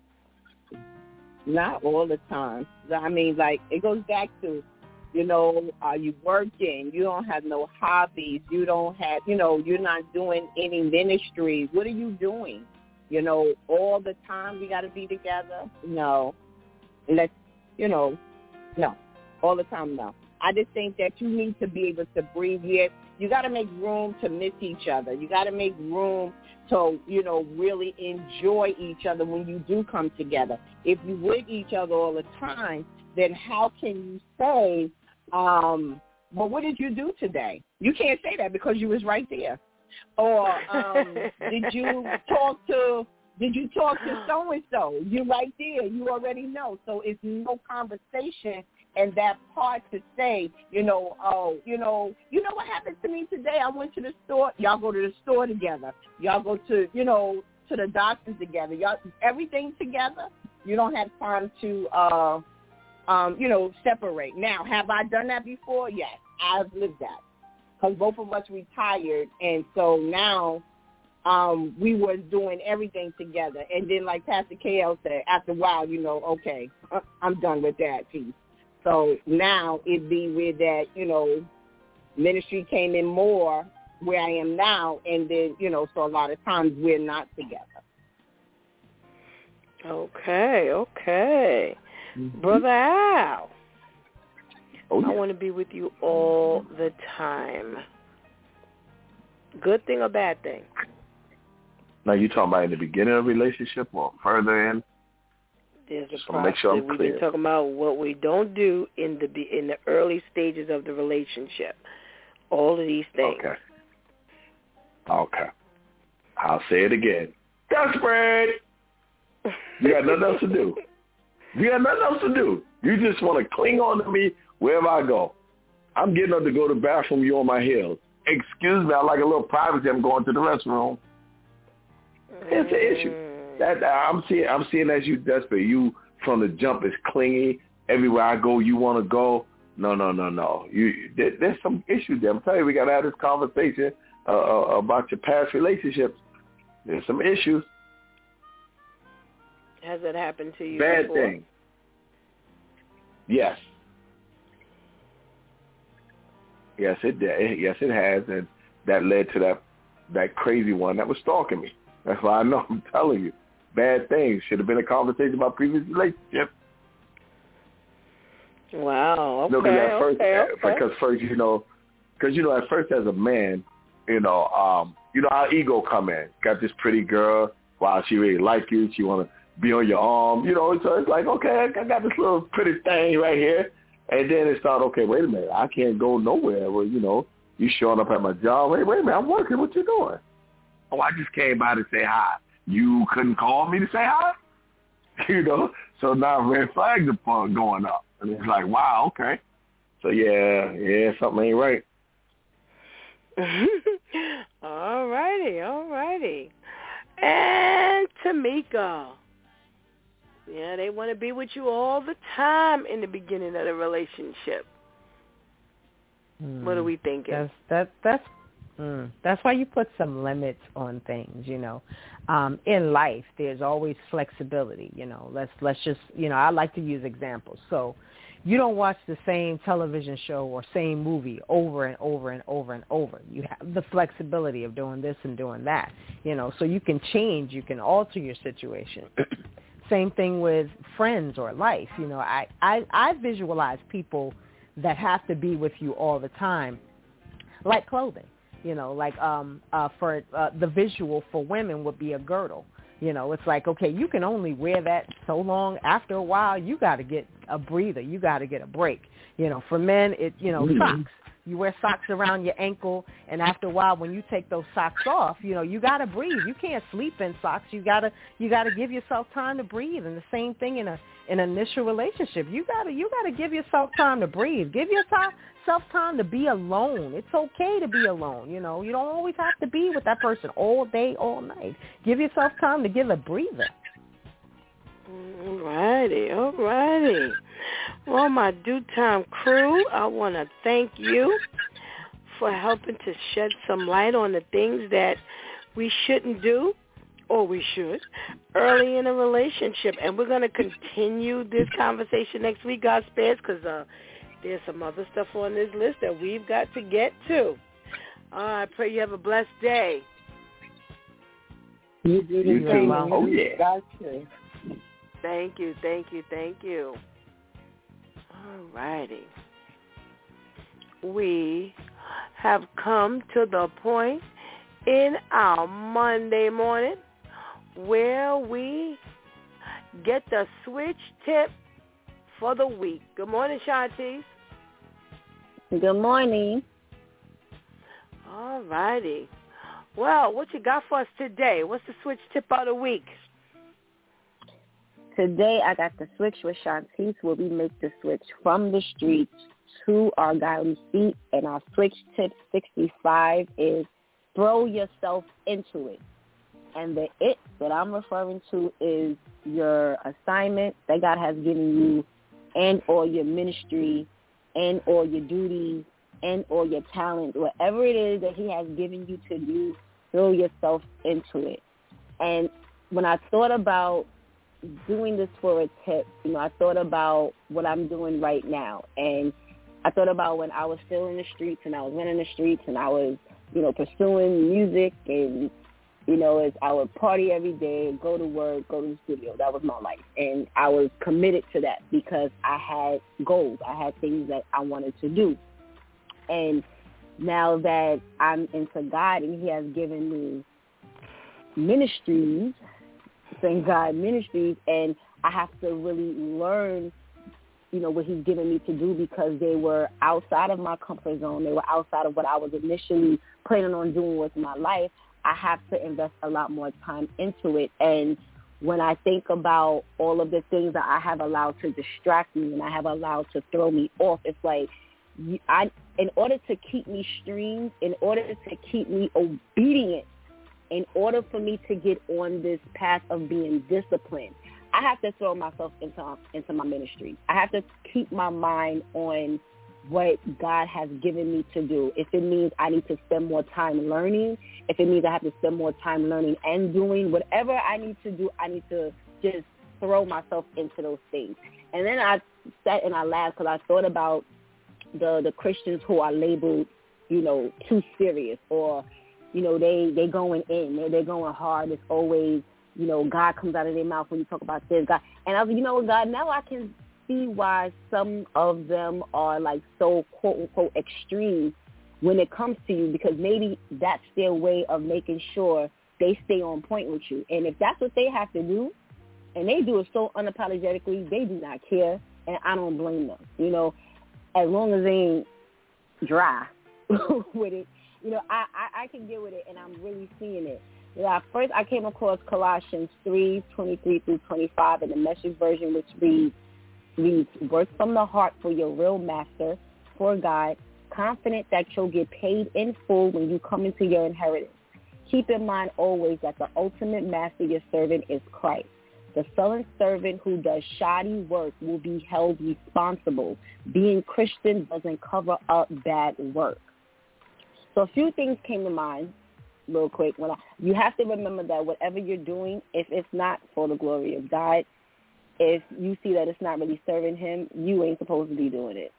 Not all the time. I mean, like, it goes back to, are you working? You don't have no hobbies. You don't have, you're not doing any ministry. What are you doing? All the time we got to be together? No. No. All the time, no. I just think that you need to be able to breathe. You got to make room to miss each other. You got to make room to, really enjoy each other when you do come together. If you're with each other all the time, then how can you say, well, what did you do today? You can't say that because you was right there. Or did you talk to so-and-so? You're right there. You already know. So it's no conversation and that part to say, what happened to me today? I went to the store. Y'all go to the store together. Y'all go to, to the doctors together. Y'all, everything together. You don't have time to, separate. Now, have I done that before? Yes, I've lived that. Because both of us retired, and so now we were doing everything together. And then, like Pastor KL said, after a while, okay, I'm done with that piece. So now it'd be where that, ministry came in more where I am now, and then, so a lot of times we're not together. Okay. Mm-hmm. Brother Al. Oh, yeah. I want to be with you all the time. Good thing or bad thing? Now, you talking about in the beginning of a relationship or further in? There's a process. Make sure I'm clear. We've been talking about what we don't do in the early stages of the relationship. All of these things. Okay. I'll say it again. Desperate. You got nothing else to do. You just want to cling on to me wherever I go. I'm getting up to go to the bathroom. You on my heels. Excuse me. I like a little privacy. I'm going to the restroom. It's an issue. That I'm seeing as you desperate. You from the jump is clingy. Everywhere I go, you want to go. No. There's some issues there. I'm telling you, we got to have this conversation about your past relationships. There's some issues. Has it happened to you Bad before? Thing. Yes. Yes, it did. Yes, it has, and that led to that crazy one that was stalking me. That's why I know. I'm telling you, bad things. Should have been a conversation about previous relationship. Wow. Okay. Because first, at first as a man, our ego come in. Got this pretty girl. Wow, she really like you. She want to be on your arm. So it's like, okay, I got this little pretty thing right here. And then it started, okay, wait a minute. I can't go nowhere. Well, you showing up at my job. Wait a minute. I'm working. What you doing? Oh, I just came by to say hi. You couldn't call me to say hi? So now red flags are going up. And it's like, wow, okay. So, yeah, something ain't right. All righty. And Tamika. Yeah, they want to be with you all the time in the beginning of the relationship. What are we thinking? That's why you put some limits on things, you know. In life, there's always flexibility, you know. Let's just, you know, I like to use examples. So you don't watch the same television show or same movie over and over and over and over. You have the flexibility of doing this and doing that, you know, so you can change, you can alter your situation. Same thing with friends or life. You know, I visualize people that have to be with you all the time, like clothing. You know, like for the visual for women would be a girdle. You know, it's like, okay, you can only wear that so long. After a while, you got to get a breather. You got to get a break. You know, for men, socks. You wear socks around your ankle, and after a while, when you take those socks off, you know, you got to breathe. You can't sleep in socks. You gotta give yourself time to breathe. And the same thing in an initial relationship. You gotta give yourself time to breathe. Give yourself time to be alone. It's okay to be alone. You know, you don't always have to be with that person all day, all night. Give yourself time to give a breather. All righty. Well, my Due Time crew, I want to thank you for helping to shed some light on the things that we shouldn't do, or we should, early in a relationship. And we're going to continue this conversation next week, God spares, because there's some other stuff on this list that we've got to get to. I pray you have a blessed day. You do the same. Oh, yeah. God bless. Thank you. All righty. We have come to the point in our Monday morning where we get the switch tip for the week. Good morning, Shantice. Good morning. All righty. Well, what you got for us today? What's the switch tip of the week? Today I got the switch with Shantice where we make the switch from the streets to our godly feet. And our switch tip 65 is throw yourself into it. And the it that I'm referring to is your assignment that God has given you and or your ministry and or your duties and or your talent, whatever it is that he has given you to do, throw yourself into it. And when I thought about doing this for a tip, you know, I thought about what I'm doing right now. And I thought about when I was still in the streets and I was running the streets and I was, you know, pursuing music and, you know, as I would party every day, go to work, go to the studio. That was my life. And I was committed to that because I had goals. I had things that I wanted to do. And now that I'm into God and he has given me ministries, thank God, ministries, and I have to really learn, you know, what he's given me to do because they were outside of my comfort zone. They were outside of what I was initially planning on doing with my life. I have to invest a lot more time into it. And when I think about all of the things that I have allowed to distract me and I have allowed to throw me off, it's like in order to keep me streamed, in order to keep me obedient, in order for me to get on this path of being disciplined, I have to throw myself into my ministry. I have to keep my mind on what God has given me to do. If it means I need to spend more time learning, if it means I have to spend more time learning and doing whatever I need to do, I need to just throw myself into those things. And then I sat and I laughed because I thought about the Christians who are labeled, you know, too serious, or you know, they going in, they're going hard. It's always, you know, God comes out of their mouth when you talk about this, God. And I was, you know what, God, now I can see why some of them are like so quote unquote extreme when it comes to you, because maybe that's their way of making sure they stay on point with you. And if that's what they have to do, and they do it so unapologetically, they do not care, and I don't blame them. You know, as long as they ain't dry with it. You know, I can get with it, and I'm really seeing it. Yeah, first I came across Colossians 3:23-25 in the Message version, which reads, work from the heart for your real master, for God, confident that you'll get paid in full when you come into your inheritance. Keep in mind always that the ultimate master your servant is Christ. The sullen servant who does shoddy work will be held responsible. Being Christian doesn't cover up bad work. So a few things came to mind real quick. You have to remember that whatever you're doing, if it's not for the glory of God, if you see that it's not really serving him, you ain't supposed to be doing it.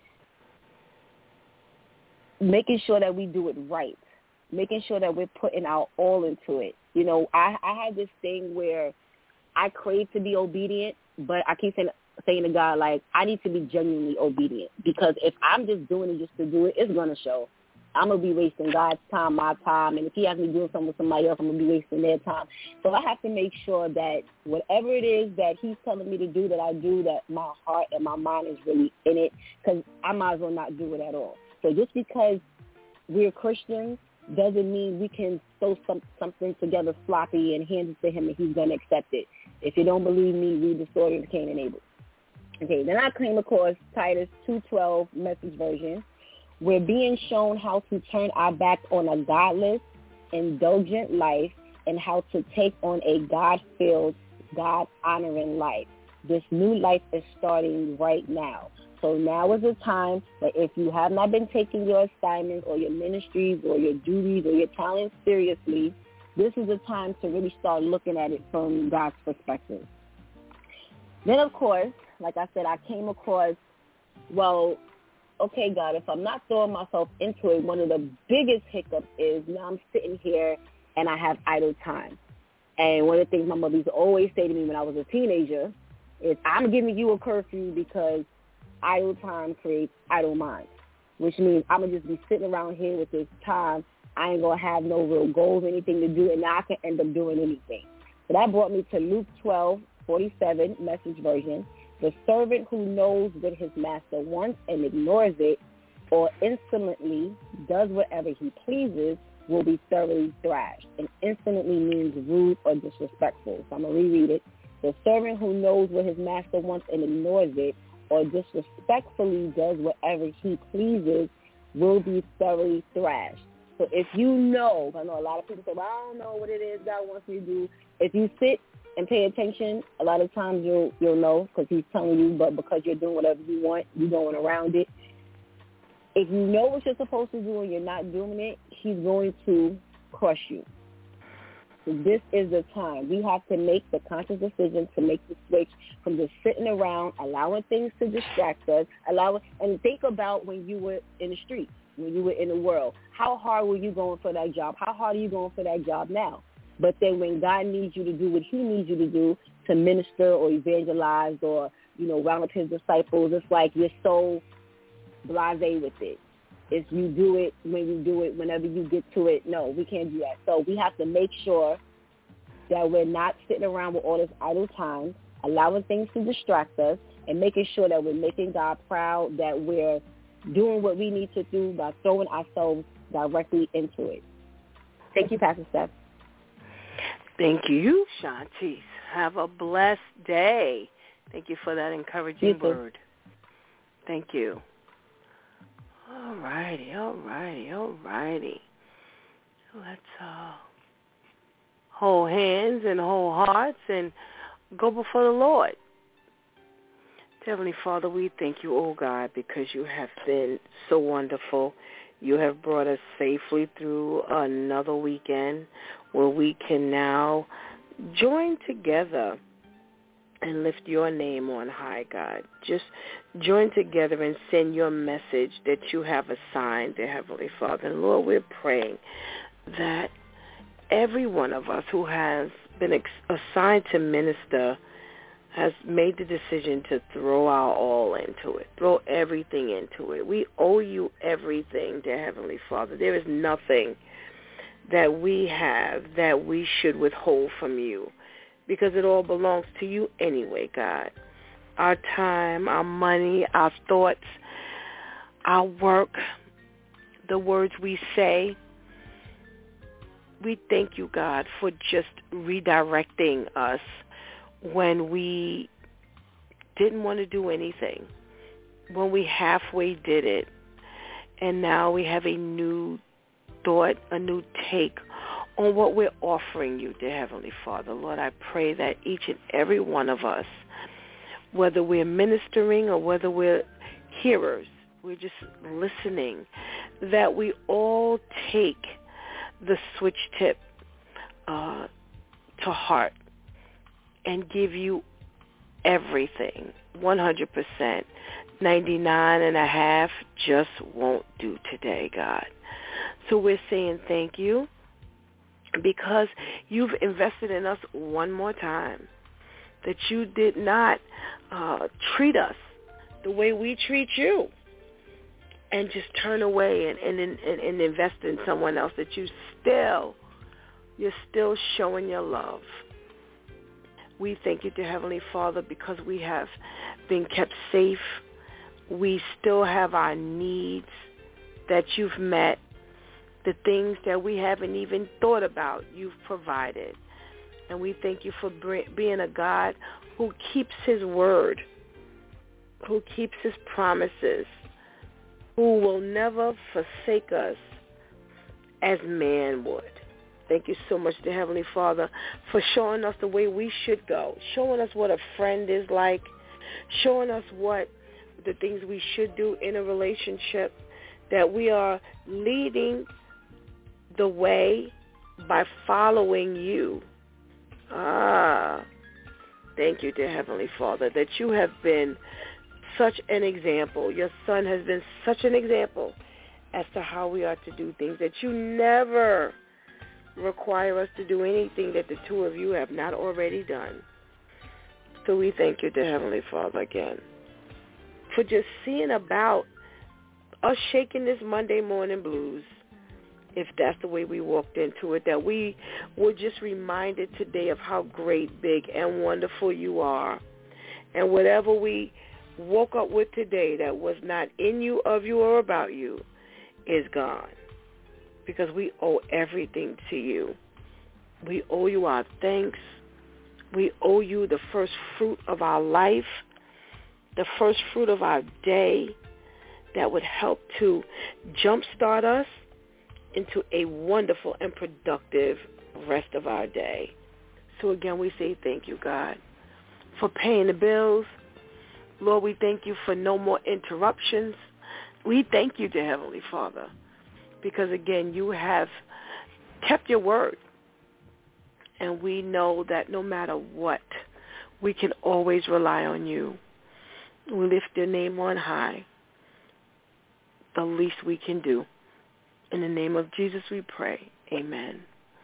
Making sure that we do it right. Making sure that we're putting our all into it. You know, I had this thing where I crave to be obedient, but I keep saying to God, like, I need to be genuinely obedient, because if I'm just doing it just to do it, it's going to show. I'm going to be wasting God's time, my time, and if he has me doing something with somebody else, I'm going to be wasting their time. So I have to make sure that whatever it is that he's telling me to do, that I do, that my heart and my mind is really in it, because I might as well not do it at all. So just because we're Christians doesn't mean we can throw something together sloppy and hand it to him and he's going to accept it. If you don't believe me, read the story of Cain and Abel. Okay, then I came across Titus 2:12 Message version. We're being shown how to turn our back on a godless, indulgent life and how to take on a God-filled, God-honoring life. This new life is starting right now. So now is the time that if you have not been taking your assignments or your ministries or your duties or your talents seriously, this is the time to really start looking at it from God's perspective. Then, of course, like I said, I came across, well, okay, God, if I'm not throwing myself into it, one of the biggest hiccups is now I'm sitting here and I have idle time. And one of the things my mother used to always say to me when I was a teenager is, I'm giving you a curfew because idle time creates idle minds, which means I'm going to just be sitting around here with this time. I ain't going to have no real goals, anything to do, and now I can end up doing anything. So that brought me to Luke 12:47 Message version. The servant who knows what his master wants and ignores it, or insolently does whatever he pleases, will be thoroughly thrashed. And insolently means rude or disrespectful. So I'm going to reread it. The servant who knows what his master wants and ignores it, or disrespectfully does whatever he pleases, will be thoroughly thrashed. So if you know, I know a lot of people say, well, I don't know what it is God wants me to do. If you sit and pay attention, a lot of times you'll know, because he's telling you, but because you're doing whatever you want, you're going around it. If you know what you're supposed to do and you're not doing it, he's going to crush you. So this is the time. We have to make the conscious decision to make the switch from just sitting around, allowing things to distract us, and think about when you were in the streets, when you were in the world. How hard were you going for that job? How hard are you going for that job now? But then when God needs you to do what he needs you to do, to minister or evangelize or, round up his disciples, it's like you're so blasé with it. If you do it when you do it, whenever you get to it, no, we can't do that. So we have to make sure that we're not sitting around with all this idle time, allowing things to distract us, and making sure that we're making God proud, that we're doing what we need to do by throwing ourselves directly into it. Thank you, Pastor Steph. Thank you, Shantice. Have a blessed day. Thank you for that encouraging word. Thank you. All righty. Let's hold hands and hold hearts and go before the Lord. Heavenly Father, we thank you, oh God, because you have been so wonderful. You have brought us safely through another weekend where we can now join together and lift your name on high, God. Just join together and send your message that you have assigned, dear Heavenly Father. And Lord, we're praying that every one of us who has been assigned to minister has made the decision to throw our all into it, throw everything into it. We owe you everything, dear Heavenly Father. There is nothing that we have that we should withhold from you, because it all belongs to you anyway, God. Our time, our money, our thoughts, our work, the words we say. We thank you, God, for just redirecting us when we didn't want to do anything, when we halfway did it, and now we have a new thought, a new take on what we're offering you, dear Heavenly Father. Lord, I pray that each and every one of us, whether we're ministering or whether we're hearers, we're just listening, that we all take the switch tip to heart and give you everything, 100%. 99.5 just won't do today, God. So we're saying thank you because you've invested in us one more time, that you did not treat us the way we treat you and just turn away and invest in someone else, that you're still showing your love. We thank you, dear Heavenly Father, because we have been kept safe. We still have our needs that you've met. The things that we haven't even thought about, you've provided. And we thank you for being a God who keeps his word, who keeps his promises, who will never forsake us as man would. Thank you so much, dear Heavenly Father, for showing us the way we should go, showing us what a friend is like, showing us what the things we should do in a relationship, that we are leading the way by following you. Thank you, dear Heavenly Father, that you have been such an example. Your son has been such an example as to how we are to do things, that you never require us to do anything that the two of you have not already done. So we thank you, dear Heavenly Father, again, for just seeing about us shaking this Monday morning blues, if that's the way we walked into it, that we were just reminded today of how great, big, and wonderful you are. And whatever we woke up with today that was not in you, of you, or about you is gone, because we owe everything to you. We owe you our thanks. We owe you the first fruit of our life, the first fruit of our day that would help to jumpstart us into a wonderful and productive rest of our day. So again, we say thank you, God, for paying the bills. Lord, we thank you for no more interruptions. We thank you, dear Heavenly Father, because again, you have kept your word. And we know that no matter what, we can always rely on you. We lift your name on high. The least we can do. In the name of Jesus we pray. Amen.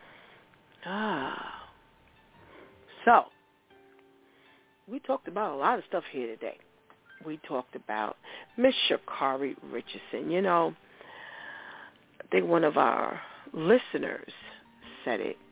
So, we talked about a lot of stuff here today. We talked about Miss Sha'Carri Richardson. You know, I think one of our listeners said it.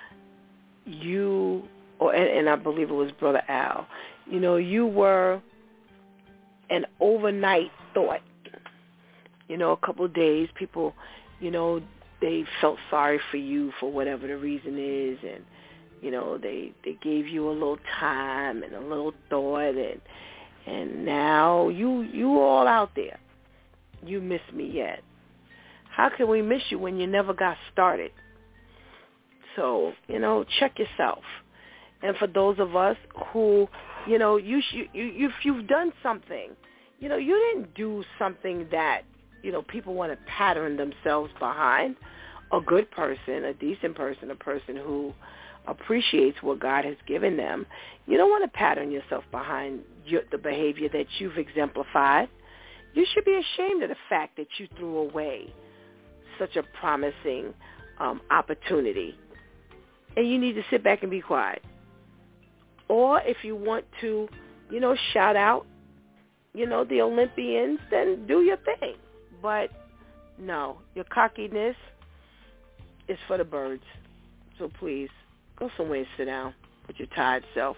And I believe it was Brother Al, you know, you were an overnight thought. You know, a couple of days, people, you know, they felt sorry for you for whatever the reason is, and, you know, they gave you a little time and a little thought, and now you all out there. You miss me yet. How can we miss you when you never got started? So, you know, check yourself. And for those of us who, you know, if you've done something, you know, you didn't do something that, you know, people want to pattern themselves behind. A good person, a decent person, a person who appreciates what God has given them, you don't want to pattern yourself behind the behavior that you've exemplified. You should be ashamed of the fact that you threw away such a promising opportunity. And you need to sit back and be quiet. Or if you want to, you know, shout out, you know, the Olympians, then do your thing. But no, your cockiness is for the birds. So please, go somewhere and sit down with your tired self.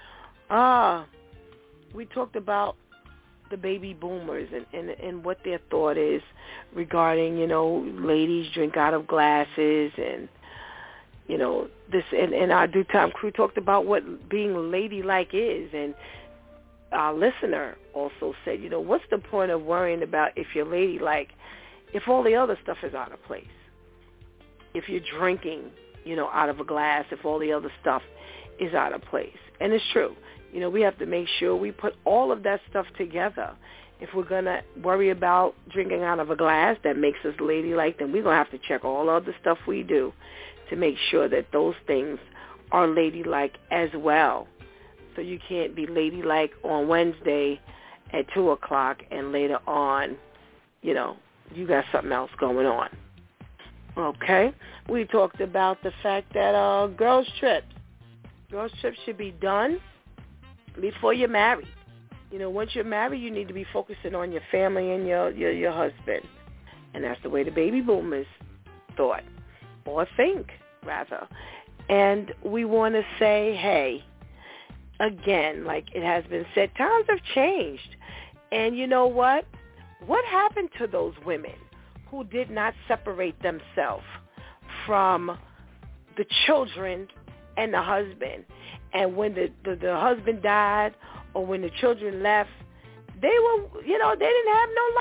We talked about the baby boomers and what their thought is regarding, you know, ladies drink out of glasses and, you know, this, and our Due Time crew talked about what being ladylike is, and our listener also said, you know, what's the point of worrying about if you're ladylike if all the other stuff is out of place? If you're drinking out of a glass if all the other stuff is out of place. And it's true. We have to make sure we put all of that stuff together. If we're going to worry about drinking out of a glass that makes us ladylike, then we're going to have to check all the other stuff we do to make sure that those things are ladylike as well. So you can't be ladylike on Wednesday at 2 o'clock and later on, you got something else going on. Okay? We talked about the fact that girls trips should be done before you're married. Once you're married, you need to be focusing on your family and your husband. And that's the way the baby boomers thought, or think, rather. And we want to say, hey, again, like it has been said, times have changed. And you know what? What happened to those women who did not separate themselves from the children and the husband? And when the husband died or when the children left, they were, they didn't have no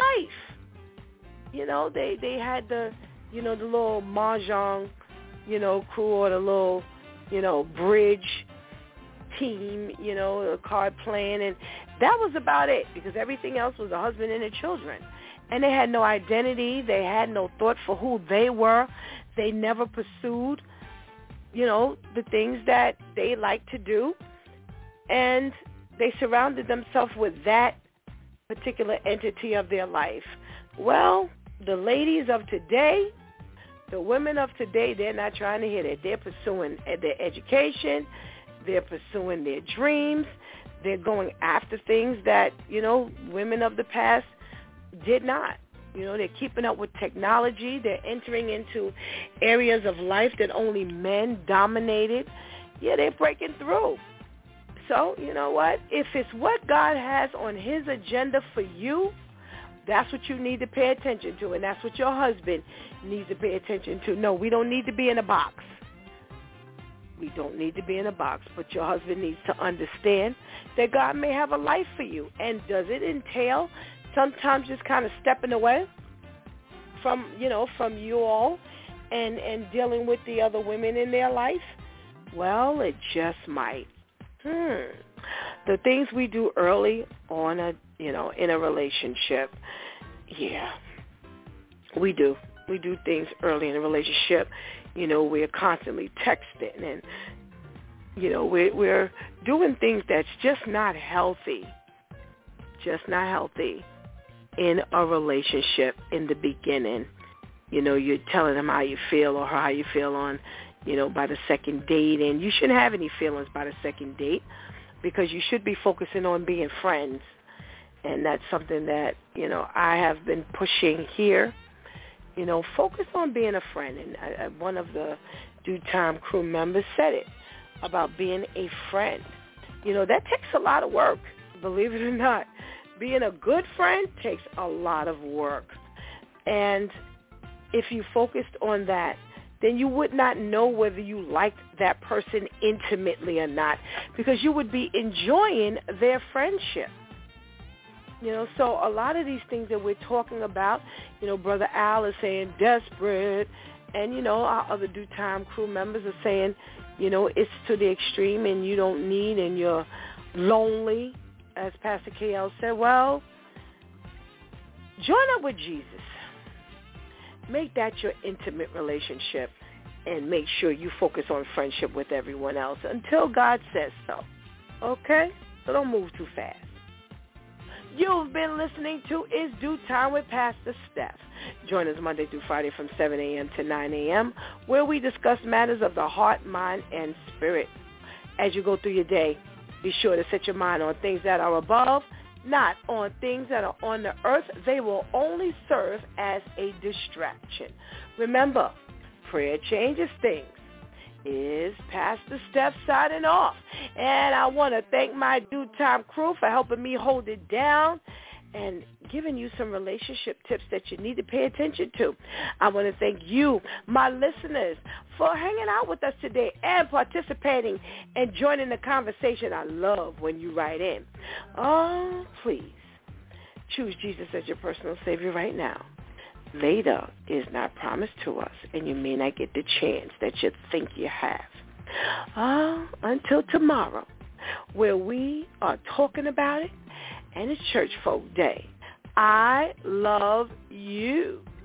life. They had the little mahjong, crew, or the little, bridge team, the card playing, and that was about it, because everything else was the husband and the children. And they had no identity. They had no thought for who they were. They never pursued, the things that they like to do. And they surrounded themselves with that particular entity of their life. Well, the ladies of today, the women of today, they're not trying to hear that. They're pursuing their education. They're pursuing their dreams. They're going after things that, women of the past did not. They're keeping up with technology. They're entering into areas of life that only men dominated. Yeah, they're breaking through. So, you know what? If it's what God has on his agenda for you, that's what you need to pay attention to, and that's what your husband needs to pay attention to. No, we don't need to be in a box. We don't need to be in a box, but your husband needs to understand that God may have a life for you. And does it entail sometimes just kind of stepping away from you all and dealing with the other women in their life? Well, it just might. The things we do early on in a relationship, yeah, we do. We do things early in a relationship. We're constantly texting and, we're doing things that's just not healthy. Just not healthy in a relationship in the beginning. You're telling them how you feel or how you feel on, by the second date. And you shouldn't have any feelings by the second date, because you should be focusing on being friends. And that's something that, I have been pushing here. Focus on being a friend. And one of the Due Time crew members said it about being a friend. That takes a lot of work, believe it or not. Being a good friend takes a lot of work. And if you focused on that, then you would not know whether you liked that person intimately or not, because you would be enjoying their friendship. So a lot of these things that we're talking about, Brother Al is saying desperate, and, our other Due Time crew members are saying, it's to the extreme and you don't need and you're lonely, as Pastor KL said. Well, join up with Jesus. Make that your intimate relationship, and make sure you focus on friendship with everyone else until God says so. Okay? So don't move too fast. You've been listening to It's Due Time with Pastor Steph. Join us Monday through Friday from 7 a.m. to 9 a.m., where we discuss matters of the heart, mind, and spirit. As you go through your day, be sure to set your mind on things that are above, not on things that are on the earth. They will only serve as a distraction. Remember, prayer changes things. Is Pastor Steph signing off. And I want to thank my Due Time crew for helping me hold it down and giving you some relationship tips that you need to pay attention to. I want to thank you, my listeners, for hanging out with us today and participating and joining the conversation. I love when you write in. Oh, please choose Jesus as your personal Savior right now. Later is not promised to us, and you may not get the chance that you think you have. Until tomorrow, where we are talking about it, and it's Church Folk Day. I love you.